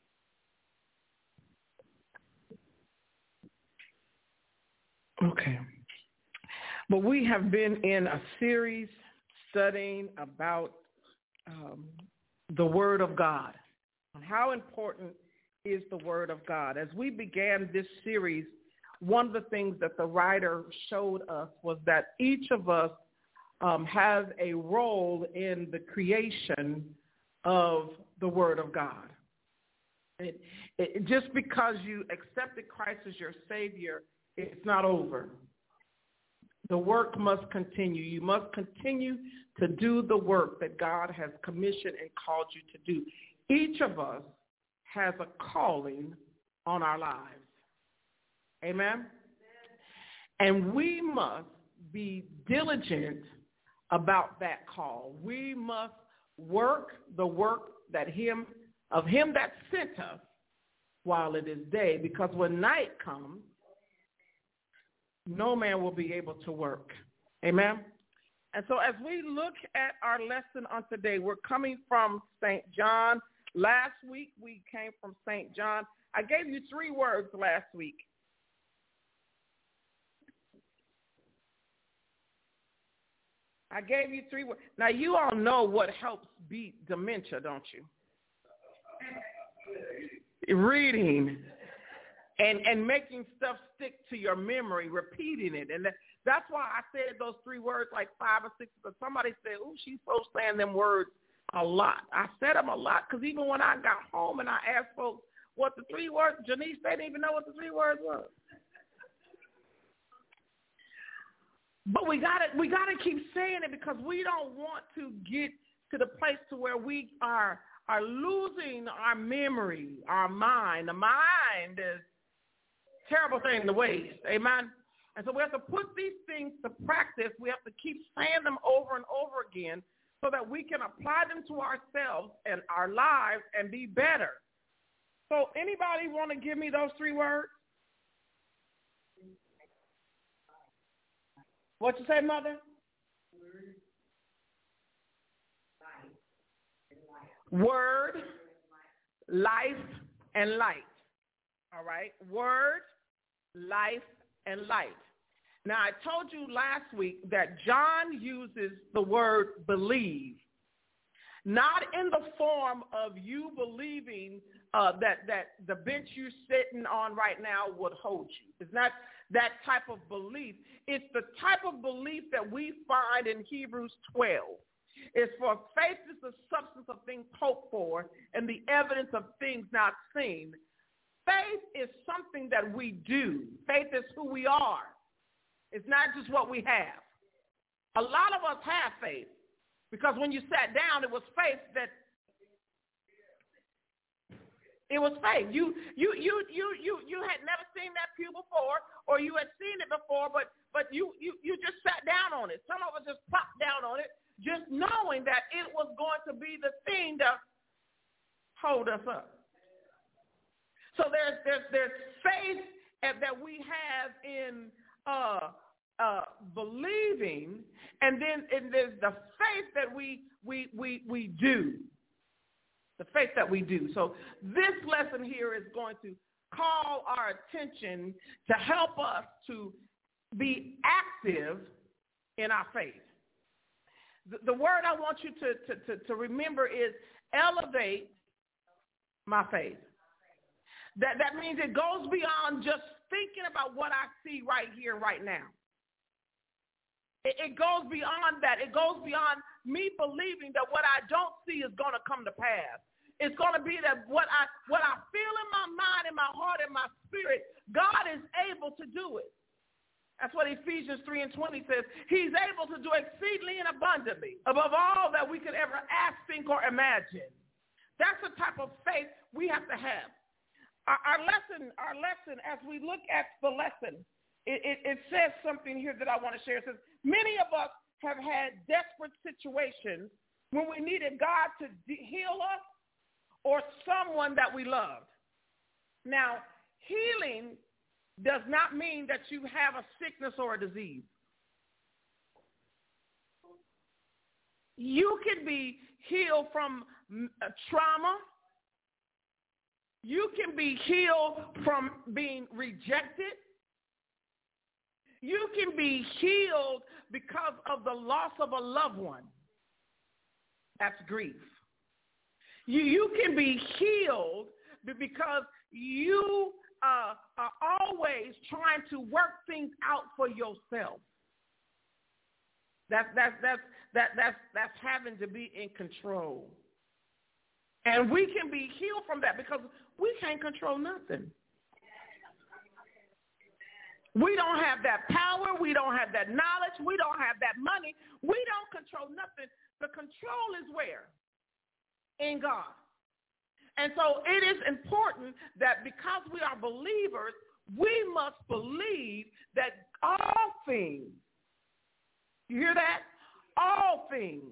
Okay. But we have been in a series studying about the Word of God. And how important is the Word of God? As we began this series, one of the things that the writer showed us was that each of us has a role in the creation of the Word of God. Just because you accepted Christ as your Savior, it's not over. The work must continue. You must continue to do the work that God has commissioned and called you to do. Each of us has a calling on our lives. Amen? And we must be diligent about that call. We must work the work of him that sent us while it is day, because when night comes, no man will be able to work. Amen? And so as we look at our lesson on today, we're coming from St. John. Last week we came from St. John. I gave you 3 words last week. I gave you 3 words. Now, you all know what helps beat dementia, don't you? Reading and making stuff stick to your memory, repeating it. And that's why I said those 3 words like 5 or 6, because somebody said, oh, she's so saying them words a lot. I said them a lot because even when I got home and I asked folks what the 3 words, Janice, they didn't even know what the 3 words were. But we gotta keep saying it, because we don't want to get to the place to where we are losing our memory, our mind. The mind is a terrible thing to waste. Amen? And so we have to put these things to practice. We have to keep saying them over and over again so that we can apply them to ourselves and our lives and be better. So anybody want to give me those 3 words? What you say, Mother? Word, life, and light. All right? Word, life, and light. Now, I told you last week that John uses the word believe, not in the form of you believing that the bench you're sitting on right now would hold you. It's not that type of belief. It's the type of belief that we find in Hebrews 12. It's for faith is the substance of things hoped for and the evidence of things not seen. Faith is something that we do. Faith is who we are. It's not just what we have. A lot of us have faith because when you sat down, it was faith that it was faith. You had never seen that pew before, or you had seen it before, but you just sat down on it. Some of us just plopped down on it, just knowing that it was going to be the thing to hold us up. So there's faith that we have in believing, and then there's the faith that we do. The faith that we do. So this lesson here is going to call our attention to help us to be active in our faith. The word I want you to remember is elevate my faith. That means it goes beyond just thinking about what I see right here, right now. It goes beyond that. It goes beyond me believing that what I don't see is going to come to pass. It's going to be that what I feel in my mind, in my heart, in my spirit, God is able to do it. That's what Ephesians 3:20 says. He's able to do exceedingly and abundantly above all that we could ever ask, think, or imagine. That's the type of faith we have to have. Our lesson, as we look at the lesson, it says something here that I want to share. It says, many of us have had desperate situations when we needed God to heal us or someone that we loved. Now, healing does not mean that you have a sickness or a disease. You can be healed from trauma. You can be healed from being rejected. You can be healed because of the loss of a loved one. That's grief. You can be healed because you are always trying to work things out for yourself. That's having to be in control. And we can be healed from that because we can't control nothing. We don't have that power. We don't have that knowledge. We don't have that money. We don't control nothing. The control is where? In God. And so it is important that because we are believers, we must believe that all things, you hear that? All things.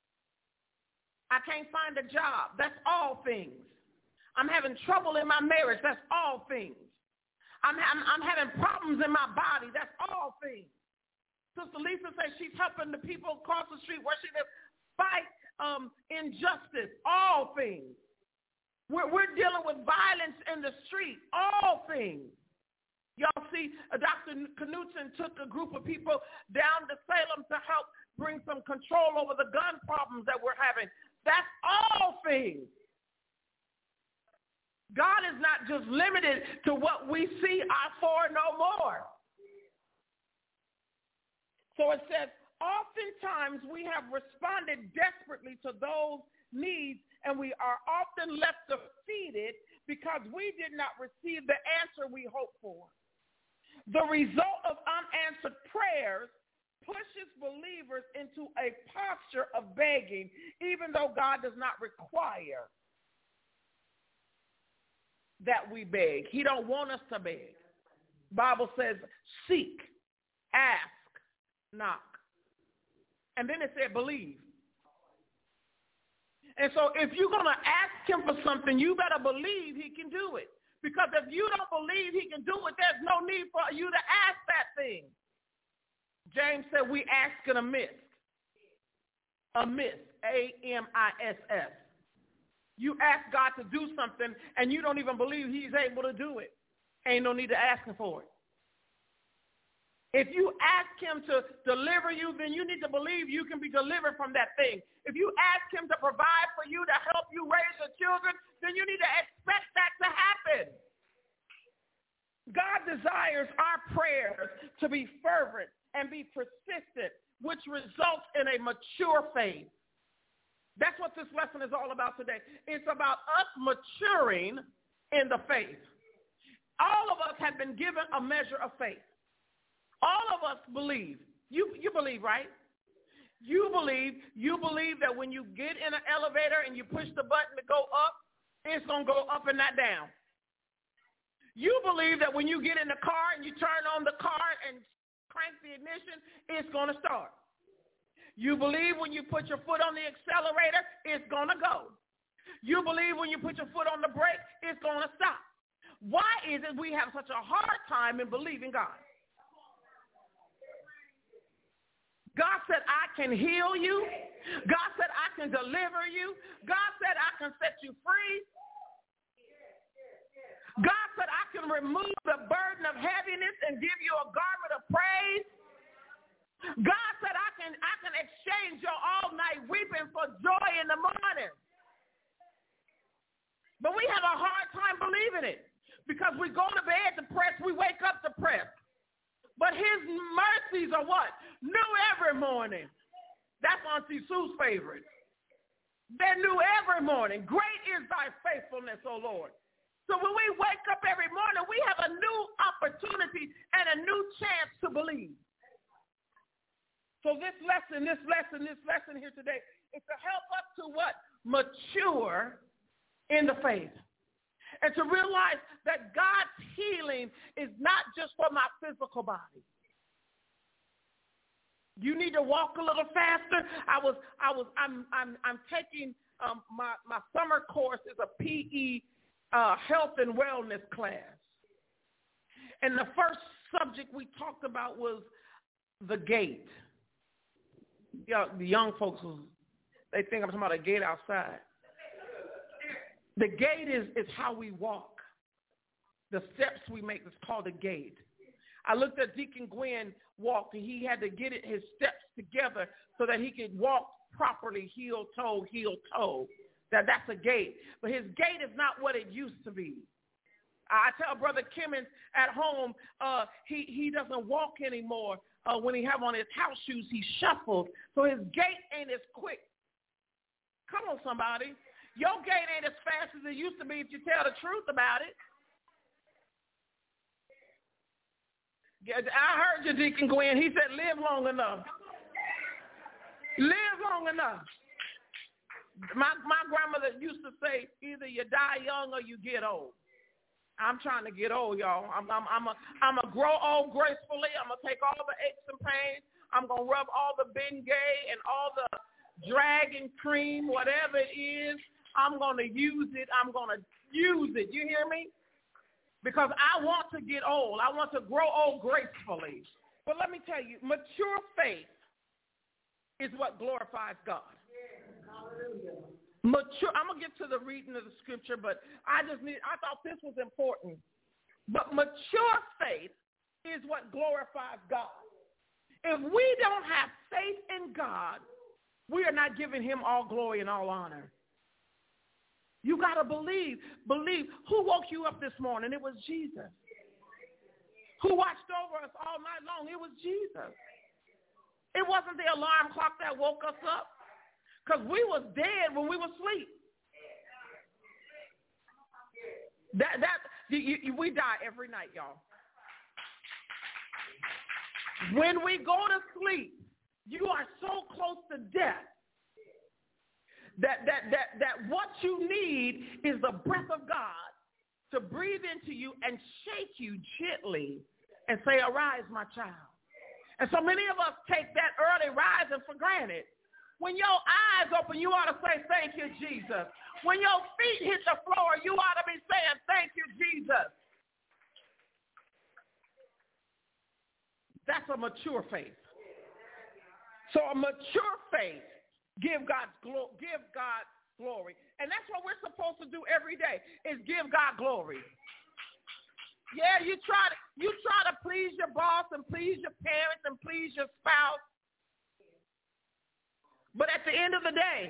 I can't find a job. That's all things. I'm having trouble in my marriage. That's all things. I'm having problems in my body. That's all things. Sister Lisa says she's helping the people across the street where she lives fight injustice. All things. We're dealing with violence in the street. All things. Y'all see, Dr. Knudsen took a group of people down to Salem to help bring some control over the gun problems that we're having. That's all things. God is not just limited to what we see eye for no more. So it says, oftentimes we have responded desperately to those needs, and we are often left defeated because we did not receive the answer we hoped for. The result of unanswered prayers pushes believers into a posture of begging, even though God does not require that we beg. He don't want us to beg. Bible says, seek, ask, knock. And then it said, believe. And so if you're going to ask him for something, you better believe he can do it. Because if you don't believe he can do it, there's no need for you to ask that thing. James said we ask in a miss. Amiss, A-M-I-S-S. You ask God to do something, and you don't even believe he's able to do it. Ain't no need to ask him for it. If you ask him to deliver you, then you need to believe you can be delivered from that thing. If you ask him to provide for you, to help you raise your children, then you need to expect that to happen. God desires our prayers to be fervent and be persistent, which results in a mature faith. That's what this lesson is all about today. It's about us maturing in the faith. All of us have been given a measure of faith. All of us believe. You believe, right? You believe that when you get in an elevator and you push the button to go up, it's going to go up and not down. You believe that when you get in the car and you turn on the car and crank the ignition, it's going to start. You believe when you put your foot on the accelerator, it's going to go. You believe when you put your foot on the brake, it's going to stop. Why is it we have such a hard time in believing God? God said, I can heal you. God said, I can deliver you. God said, I can set you free. God said, I can remove the burden of heaviness and give you a garment of praise. God said, I can exchange your all-night weeping for joy in the morning. But we have a hard time believing it because we go to bed depressed, we wake up depressed. But his mercies are what? New every morning. That's Auntie Sue's favorite. They're new every morning. Great is thy faithfulness, O Lord. So when we wake up every morning, we have a new opportunity and a new chance to believe. So this lesson here today is to help us to what? Mature in the faith. And to realize that God's healing is not just for my physical body. You need to walk a little faster. I'm taking my summer course is a PE health and wellness class. And the first subject we talked about was the gate. The young folks, they think I'm talking about a gate outside. The gate is how we walk. The steps we make is called a gate. I looked at Deacon Gwen walk, and he had to get his steps together so that he could walk properly, heel toe. That's a gate. But his gait is not what it used to be. I tell Brother Kimmons at home, he doesn't walk anymore. When he have on his house shoes, he shuffles. So his gait ain't as quick. Come on, somebody. Your gait ain't as fast as it used to be if you tell the truth about it. I heard you, Deacon Gwen. He said, live long enough. Live long enough. My grandmother used to say, either you die young or you get old. I'm trying to get old, y'all. I'm a grow old gracefully. I'm going to take all the aches and pains. I'm going to rub all the Bengay and all the dragon cream, whatever it is. I'm going to use it. You hear me? Because I want to get old. I want to grow old gracefully. But let me tell you, mature faith is what glorifies God. Mature. I'm going to get to the reading of the scripture, but I thought this was important. But mature faith is what glorifies God. If we don't have faith in God, we are not giving him all glory and all honor. You got to believe. Who woke you up this morning? It was Jesus. Who watched over us all night long? It was Jesus. It wasn't the alarm clock that woke us up, because we was dead when we were asleep. We die every night, y'all. When we go to sleep, you are so close to death that what you need is the breath of God to breathe into you and shake you gently and say, arise, my child. And so many of us take that early rising for granted. When your eyes open, you ought to say, thank you, Jesus. When your feet hit the floor, you ought to be saying, thank you, Jesus. That's a mature faith. So a mature faith give God glory. And that's what we're supposed to do every day, is give God glory. Yeah, you try to please your boss and please your parents and please your spouse. But at the end of the day,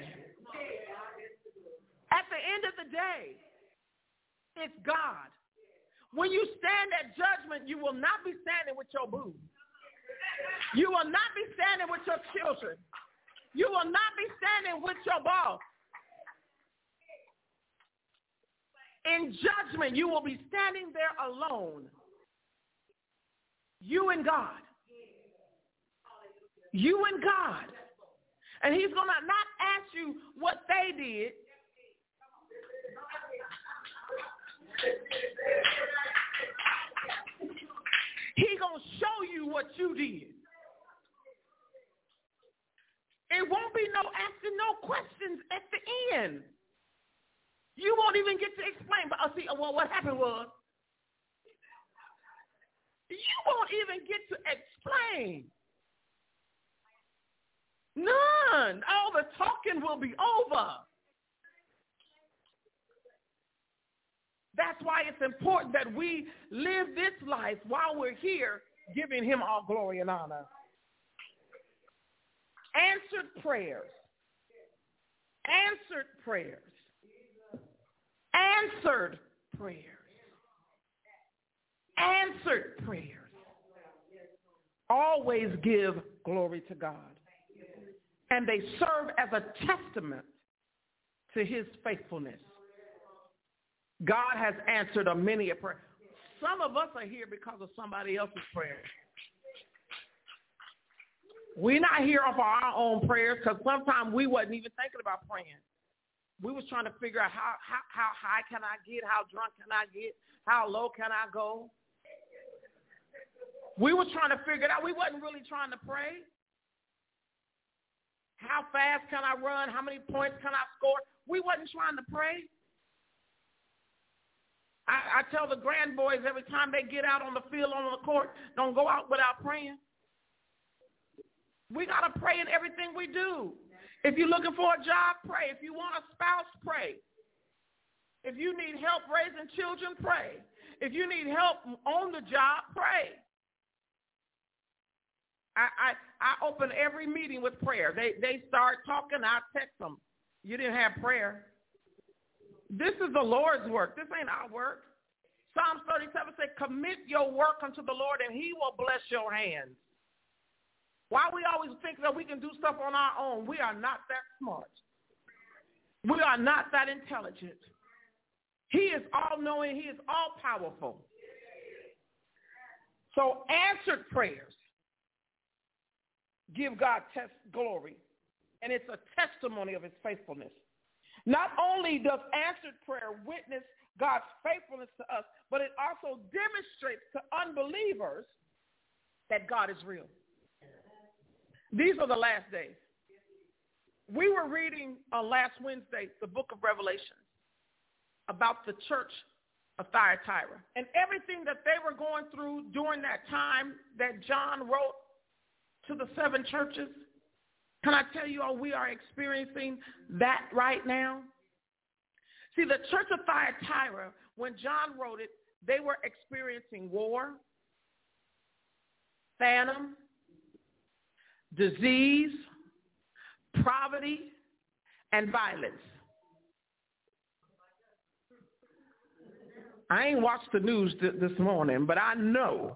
it's God. When you stand at judgment, you will not be standing with your boo. You will not be standing with your children. You will not be standing with your boss. In judgment, you will be standing there alone. You and God. You and God. And he's going to not ask you what they did. He's going to show you what you did. It won't be no asking no questions at the end. You won't even get to explain. But what happened was, you won't even get to explain. None. All the talking will be over. That's why it's important that we live this life while we're here, giving him all glory and honor. Answered prayers. Answered prayers. Answered prayers. Answered prayers. Always give glory to God. And they serve as a testament to his faithfulness. God has answered many a prayer. Some of us are here because of somebody else's prayer. We're not here for our own prayers because sometimes we wasn't even thinking about praying. We was trying to figure out how high can I get, how drunk can I get, how low can I go. We was trying to figure it out. We wasn't really trying to pray. How fast can I run? How many points can I score? We wasn't trying to pray. I tell the grand boys every time they get out on the field, on the court, don't go out without praying. We got to pray in everything we do. If you're looking for a job, pray. If you want a spouse, pray. If you need help raising children, pray. If you need help on the job, pray. I open every meeting with prayer. They start talking, I text them. You didn't have prayer. This is the Lord's work. This ain't our work. Psalms 37 says, commit your work unto the Lord and he will bless your hands. Why we always think that we can do stuff on our own? We are not that smart. We are not that intelligent. He is all-knowing. He is all-powerful. So answered prayers give God glory, and it's a testimony of his faithfulness. Not only does answered prayer witness God's faithfulness to us, but it also demonstrates to unbelievers that God is real. These are the last days. We were reading last Wednesday the book of Revelation about the church of Thyatira and everything that they were going through during that time that John wrote to the 7 churches. Can I tell you all, we are experiencing that right now? See, the church of Thyatira, when John wrote it, they were experiencing war, famine, disease, poverty, and violence. I ain't watched the news this morning, but I know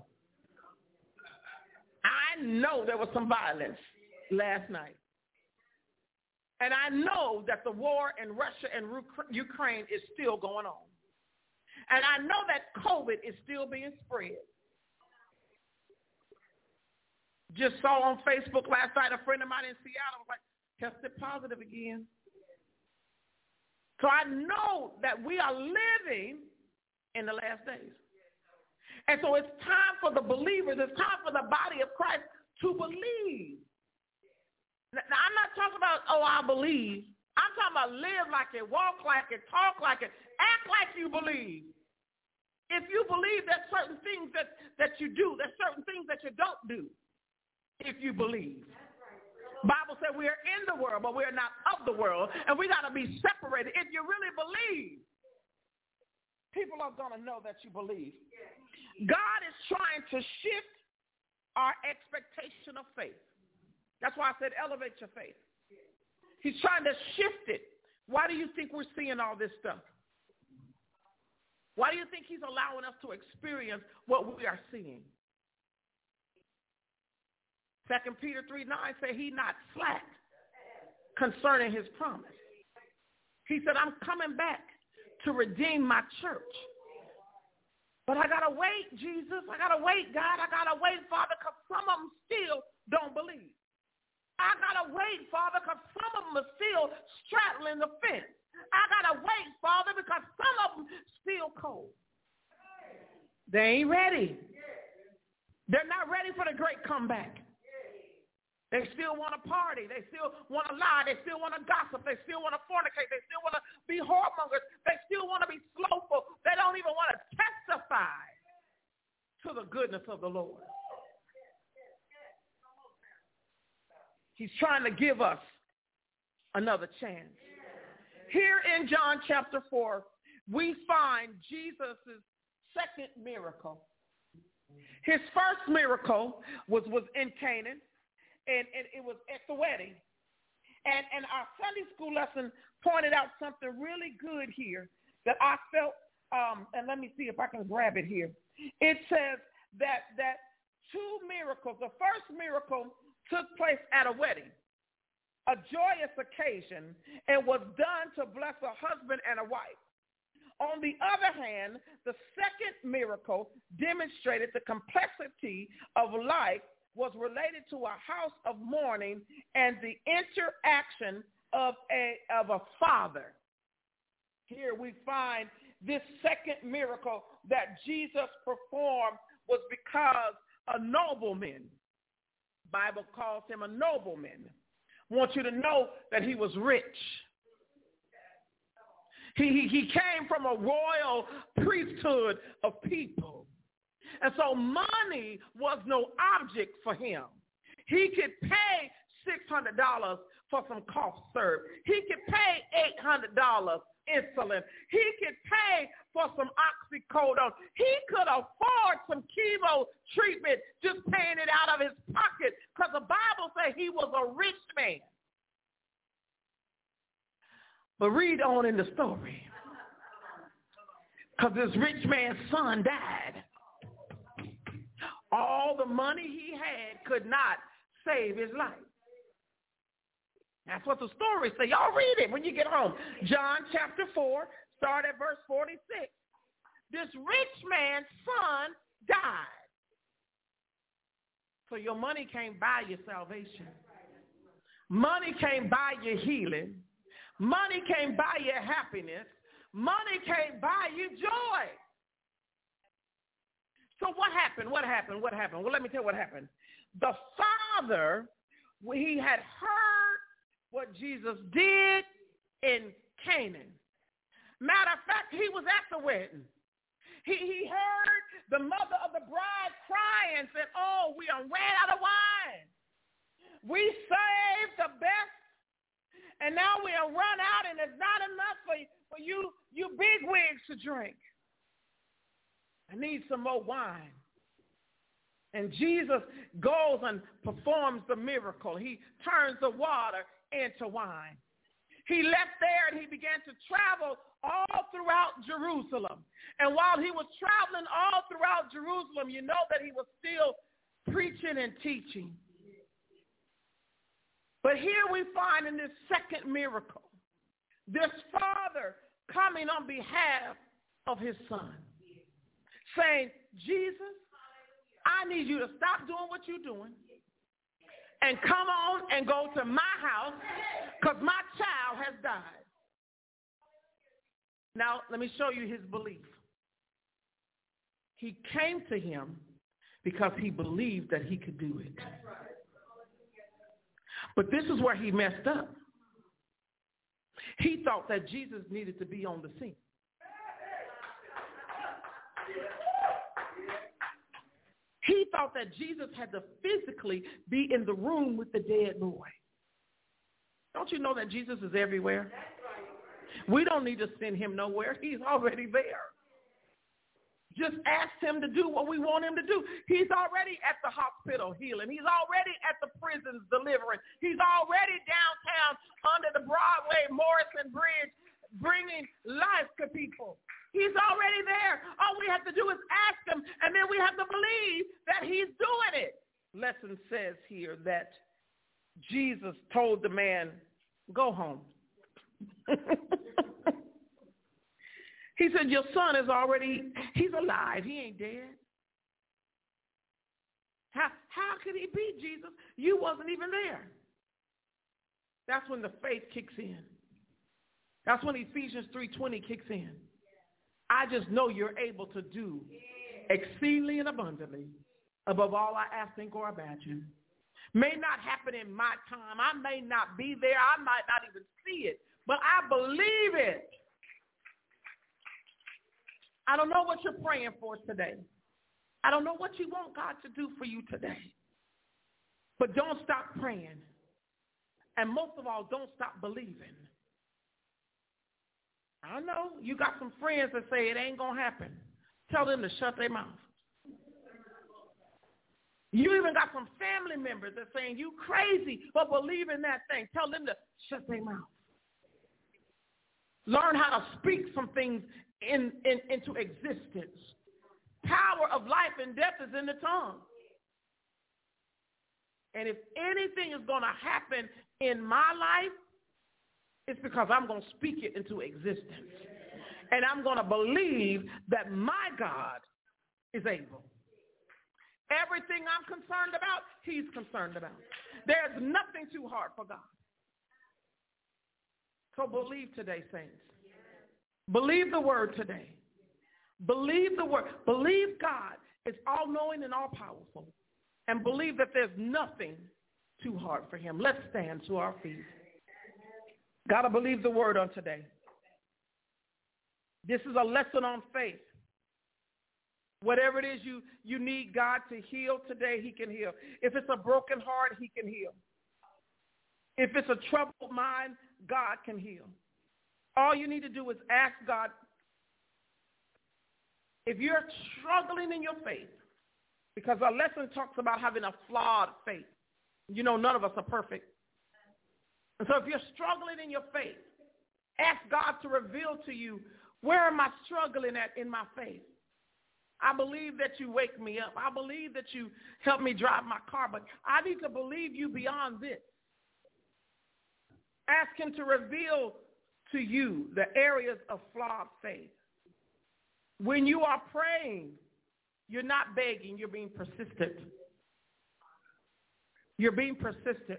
there was some violence last night. And I know that the war in Russia and Ukraine is still going on. And I know that COVID is still being spread. Just saw on Facebook last night a friend of mine in Seattle was like, tested positive again. So I know that we are living in the last days. And so it's time for the believers, it's time for the body of Christ to believe. Now, I'm not talking about, I believe. I'm talking about live like it, walk like it, talk like it, act like you believe. If you believe, there's certain things that you do. There's certain things that you don't do if you believe. Bible said we are in the world, but we are not of the world, and we got to be separated. If you really believe, people are going to know that you believe. God is trying to shift our expectation of faith. That's why I said elevate your faith. He's trying to shift it. Why do you think we're seeing all this stuff? Why do you think he's allowing us to experience what we are seeing? 2 Peter 3:9 says he not slack concerning his promise. He said, I'm coming back to redeem my church. But I got to wait, Jesus. I got to wait, God. I got to wait, Father, because some of them still don't believe. I got to wait, Father, because some of them are still straddling the fence. I got to wait, Father, because some of them still cold. They ain't ready. They're not ready for the great comeback. They still want to party. They still want to lie. They still want to gossip. They still want to fornicate. They still want to be whoremongers. They still want to be slothful. They don't even want to testify to the goodness of the Lord. He's trying to give us another chance. Here in John chapter 4, we find Jesus' second miracle. His first miracle was in Canaan. And it was at the wedding. And our Sunday school lesson pointed out something really good here that I felt, and let me see if I can grab it here. It says that two miracles. The first miracle took place at a wedding, a joyous occasion, and was done to bless a husband and a wife. On the other hand, the second miracle demonstrated the complexity of life was related to a house of mourning and the interaction of a father. Here we find this second miracle that Jesus performed was because a nobleman, the Bible calls him a nobleman. I want you to know that he was rich. He came from a royal priesthood of people. And so money was no object for him. He could pay $600 for some cough syrup. He could pay $800 insulin. He could pay for some oxycodone. He could afford some chemo treatment just paying it out of his pocket because the Bible says he was a rich man. But read on in the story. Because this rich man's son died. All the money he had could not save his life. That's what the story says. Y'all read it when you get home. John chapter 4, start at verse 46. This rich man's son died. So your money can't buy your salvation. Money can't buy your healing. Money can't buy your happiness. Money can't buy you joy. So what happened? What happened? What happened? Well, let me tell you what happened. The father, he had heard what Jesus did in Canaan. Matter of fact, he was at the wedding. He heard the mother of the bride cry and said, oh, we are ran out of wine. We saved the best, and now we are run out, and it's not enough for you big wigs to drink. I need some more wine. And Jesus goes and performs the miracle. He turns the water into wine. He left there and he began to travel all throughout Jerusalem. And while he was traveling all throughout Jerusalem, you know that he was still preaching and teaching. But here we find in this second miracle, this father coming on behalf of his son, saying, Jesus, I need you to stop doing what you're doing and come on and go to my house because my child has died. Now, let me show you his belief. He came to him because he believed that he could do it. But this is where he messed up. He thought that Jesus needed to be on the scene. He thought that Jesus had to physically be in the room with the dead boy. Don't you know that Jesus is everywhere? We don't need to send him nowhere. He's already there. just asked him to do what we want him to do. He's already at the hospital healing. He's already at the prisons delivering. He's already downtown under the Broadway Morrison Bridge bringing life to people. He's already there. All we have to do is ask him, and then we have to believe that he's doing it. Lesson says here that Jesus told the man, go home. He said, your son is already, he's alive. He ain't dead. How could he be, Jesus? You wasn't even there. That's when the faith kicks in. That's when Ephesians 3:20 kicks in. I just know you're able to do exceedingly and abundantly above all I ask, think, or imagine. May not happen in my time. I may not be there. I might not even see it, but I believe it. I don't know what you're praying for today. I don't know what you want God to do for you today. But don't stop praying. And most of all, don't stop believing. I know you got some friends that say it ain't going to happen. Tell them to shut their mouth. You even got some family members that saying you crazy but believe in that thing. Tell them to shut their mouth. Learn how to speak some things into existence. Power of life and death is in the tongue. And if anything is going to happen in my life, it's because I'm going to speak it into existence. And I'm going to believe that my God is able. Everything I'm concerned about, he's concerned about. There's nothing too hard for God. So believe today, saints. Believe the word today. Believe the word. Believe God is all-knowing and all-powerful. And believe that there's nothing too hard for him. Let's stand to our feet. Got to believe the word on today. This is a lesson on faith. Whatever it is you need God to heal today, he can heal. If it's a broken heart, he can heal. If it's a troubled mind, God can heal. All you need to do is ask God. If you're struggling in your faith, because our lesson talks about having a flawed faith. You know, none of us are perfect. And so if you're struggling in your faith, ask God to reveal to you, where am I struggling at in my faith? I believe that you wake me up. I believe that you help me drive my car, but I need to believe you beyond this. Ask him to reveal to you the areas of flawed faith. When you are praying, you're not begging, you're being persistent. You're being persistent.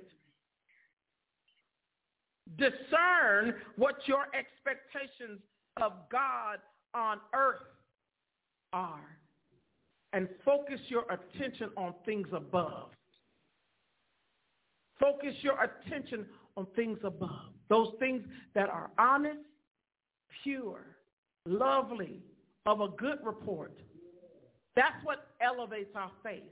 Discern what your expectations of God on earth are, and focus your attention on things above. Focus your attention on things above. Those things that are honest, pure, lovely, of a good report. That's what elevates our faith.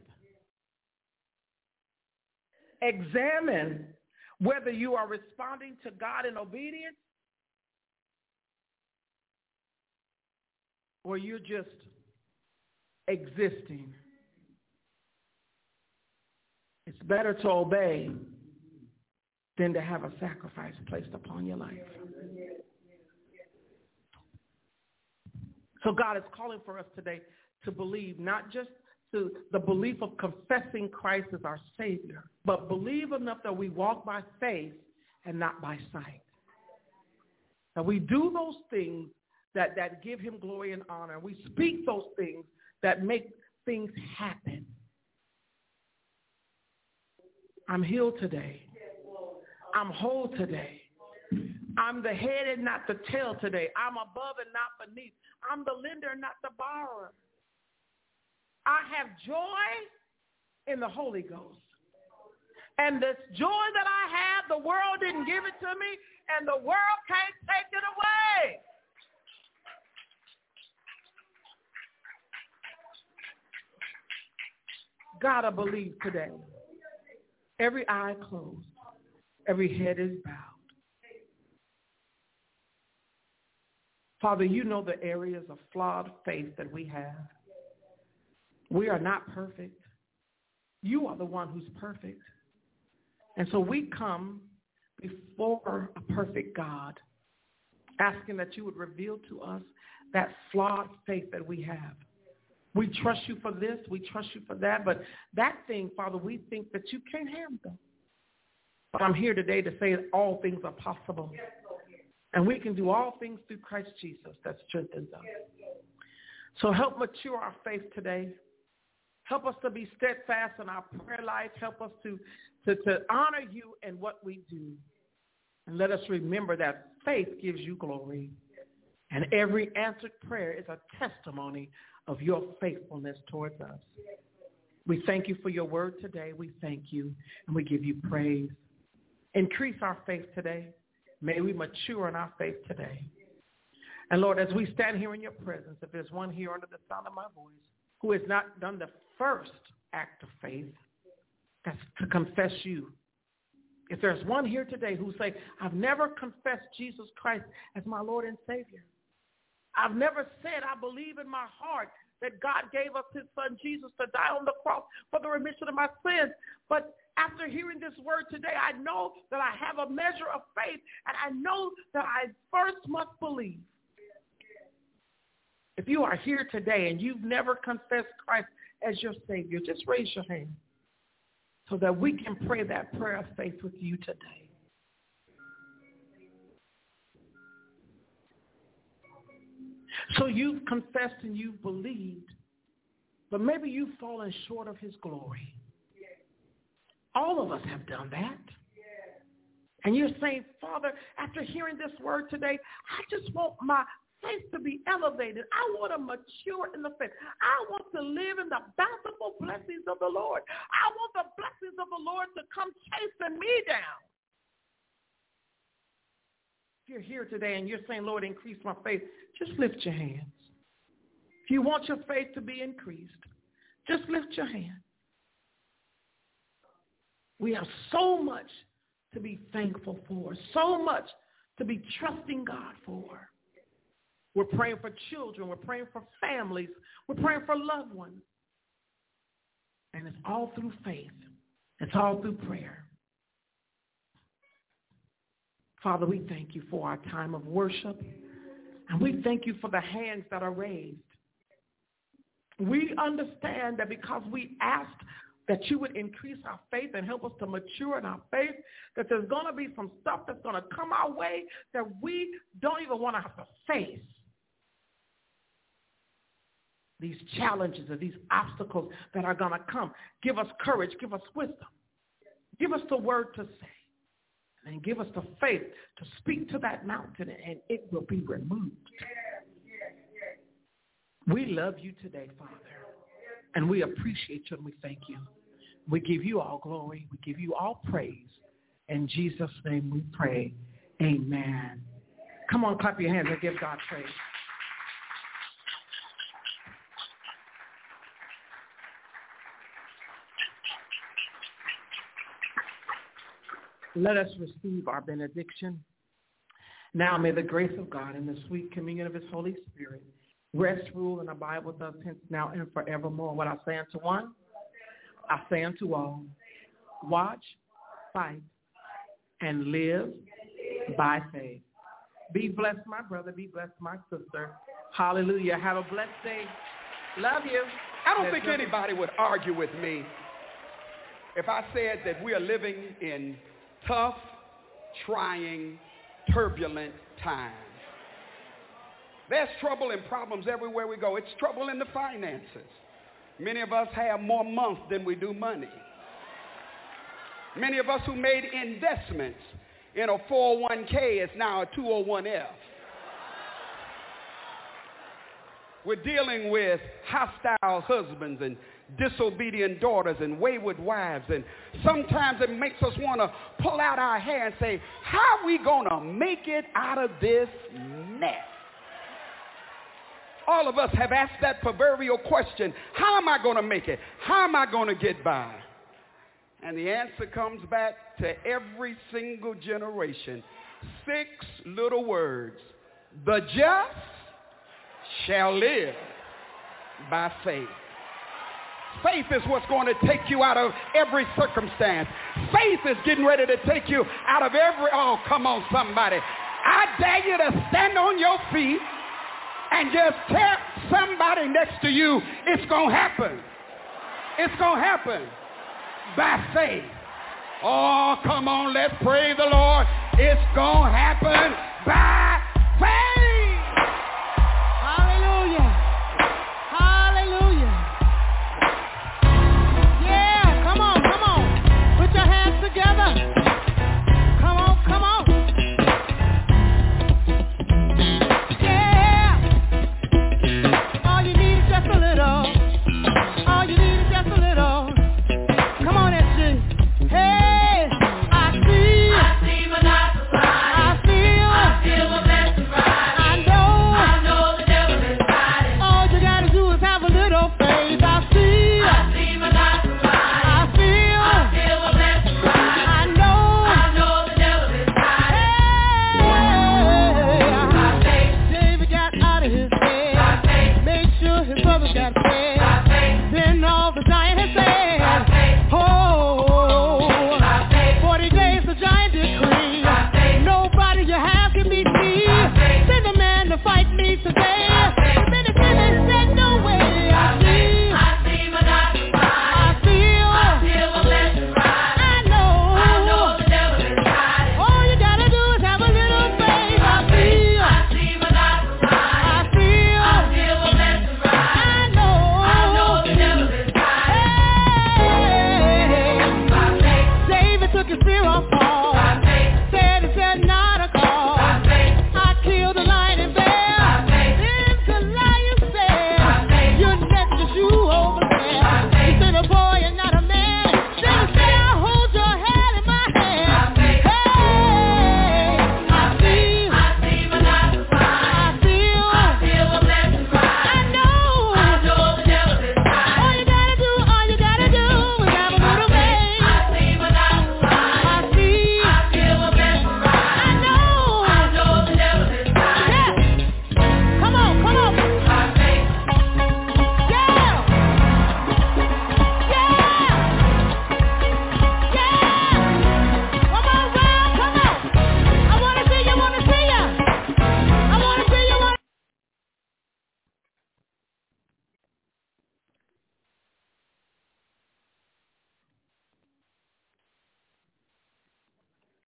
Examine whether you are responding to God in obedience or you're just existing. It's better to obey than to have a sacrifice placed upon your life. So God is calling for us today to believe, not just to the belief of confessing Christ as our Savior, but believe enough that we walk by faith and not by sight. That we do those things that give him glory and honor. We speak those things that make things happen. I'm healed today. I'm whole today. I'm the head and not the tail today. I'm above and not beneath. I'm the lender and not the borrower. I have joy in the Holy Ghost. And this joy that I have, the world didn't give it to me, and the world can't take it away. Gotta believe today. Every eye closed. Every head is bowed. Father, you know the areas of flawed faith that we have. We are not perfect. You are the one who's perfect. And so we come before a perfect God, asking that you would reveal to us that flawed faith that we have. We trust you for this, we trust you for that, but that thing, Father, we think that you can't handle. But I'm here today to say that all things are possible. And we can do all things through Christ Jesus that strengthens us. So help mature our faith today. Help us to be steadfast in our prayer life. Help us to honor you in what we do. And let us remember that faith gives you glory. And every answered prayer is a testimony of your faithfulness towards us. We thank you for your word today. We thank you and we give you praise. Increase our faith today. May we mature in our faith today. And Lord, as we stand here in your presence, if there's one here under the sound of my voice who has not done the first act of faith, that's to confess you. If there's one here today who say, I've never confessed Jesus Christ as my Lord and Savior. I've never said I believe in my heart that God gave us his son Jesus to die on the cross for the remission of my sins. But after hearing this word today, I know that I have a measure of faith, and I know that I first must believe. If you are here today and you've never confessed Christ as your Savior, just raise your hand so that we can pray that prayer of faith with you today. So you've confessed and you've believed, but maybe you've fallen short of his glory. All of us have done that. And you're saying, Father, after hearing this word today, I just want my faith to be elevated. I want to mature in the faith. I want to live in the bountiful blessings of the Lord. I want the blessings of the Lord to come chasing me down. If you're here today and you're saying, Lord, increase my faith, just lift your hands. If you want your faith to be increased, just lift your hand. We have so much to be thankful for, so much to be trusting God for. We're praying for children. We're praying for families. We're praying for loved ones. And it's all through faith. It's all through prayer. Father, we thank you for our time of worship. And we thank you for the hands that are raised. We understand that because we asked that you would increase our faith and help us to mature in our faith, that there's going to be some stuff that's going to come our way that we don't even want to have to face. These challenges or these obstacles that are going to come. Give us courage. Give us wisdom. Give us the word to say. And give us the faith to speak to that mountain and it will be removed. We love you today, Father. And we appreciate you and we thank you. We give you all glory. We give you all praise. In Jesus' name we pray. Amen. Come on, clap your hands and give God praise. Let us receive our benediction. Now may the grace of God and the sweet communion of his Holy Spirit rest, rule, and abide with us hence now and forevermore. What I say unto one, I say unto all, watch, fight, and live by faith. Be blessed, my brother. Be blessed, my sister. Hallelujah. Have a blessed day. Love you. I don't think anybody would argue with me if I said that we are living in tough, trying, turbulent times. There's trouble and problems everywhere we go. It's trouble in the finances. Many of us have more months than we do money. Many of us who made investments in a 401k is now a 201f. We're dealing with hostile husbands and disobedient daughters and wayward wives, and sometimes it makes us want to pull out our hair and say, how are we going to make it out of this mess? All of us have asked that proverbial question, how am I going to make it? How am I going to get by? And the answer comes back to every single generation. 6 little words: The just shall live by faith. Faith is what's going to take you out of every circumstance. Faith is getting ready to take you out of every, oh, come on, somebody. I dare you to stand on your feet and just tell somebody next to you, it's going to happen. It's going to happen by faith. Oh, come on, let's praise the Lord. It's going to happen by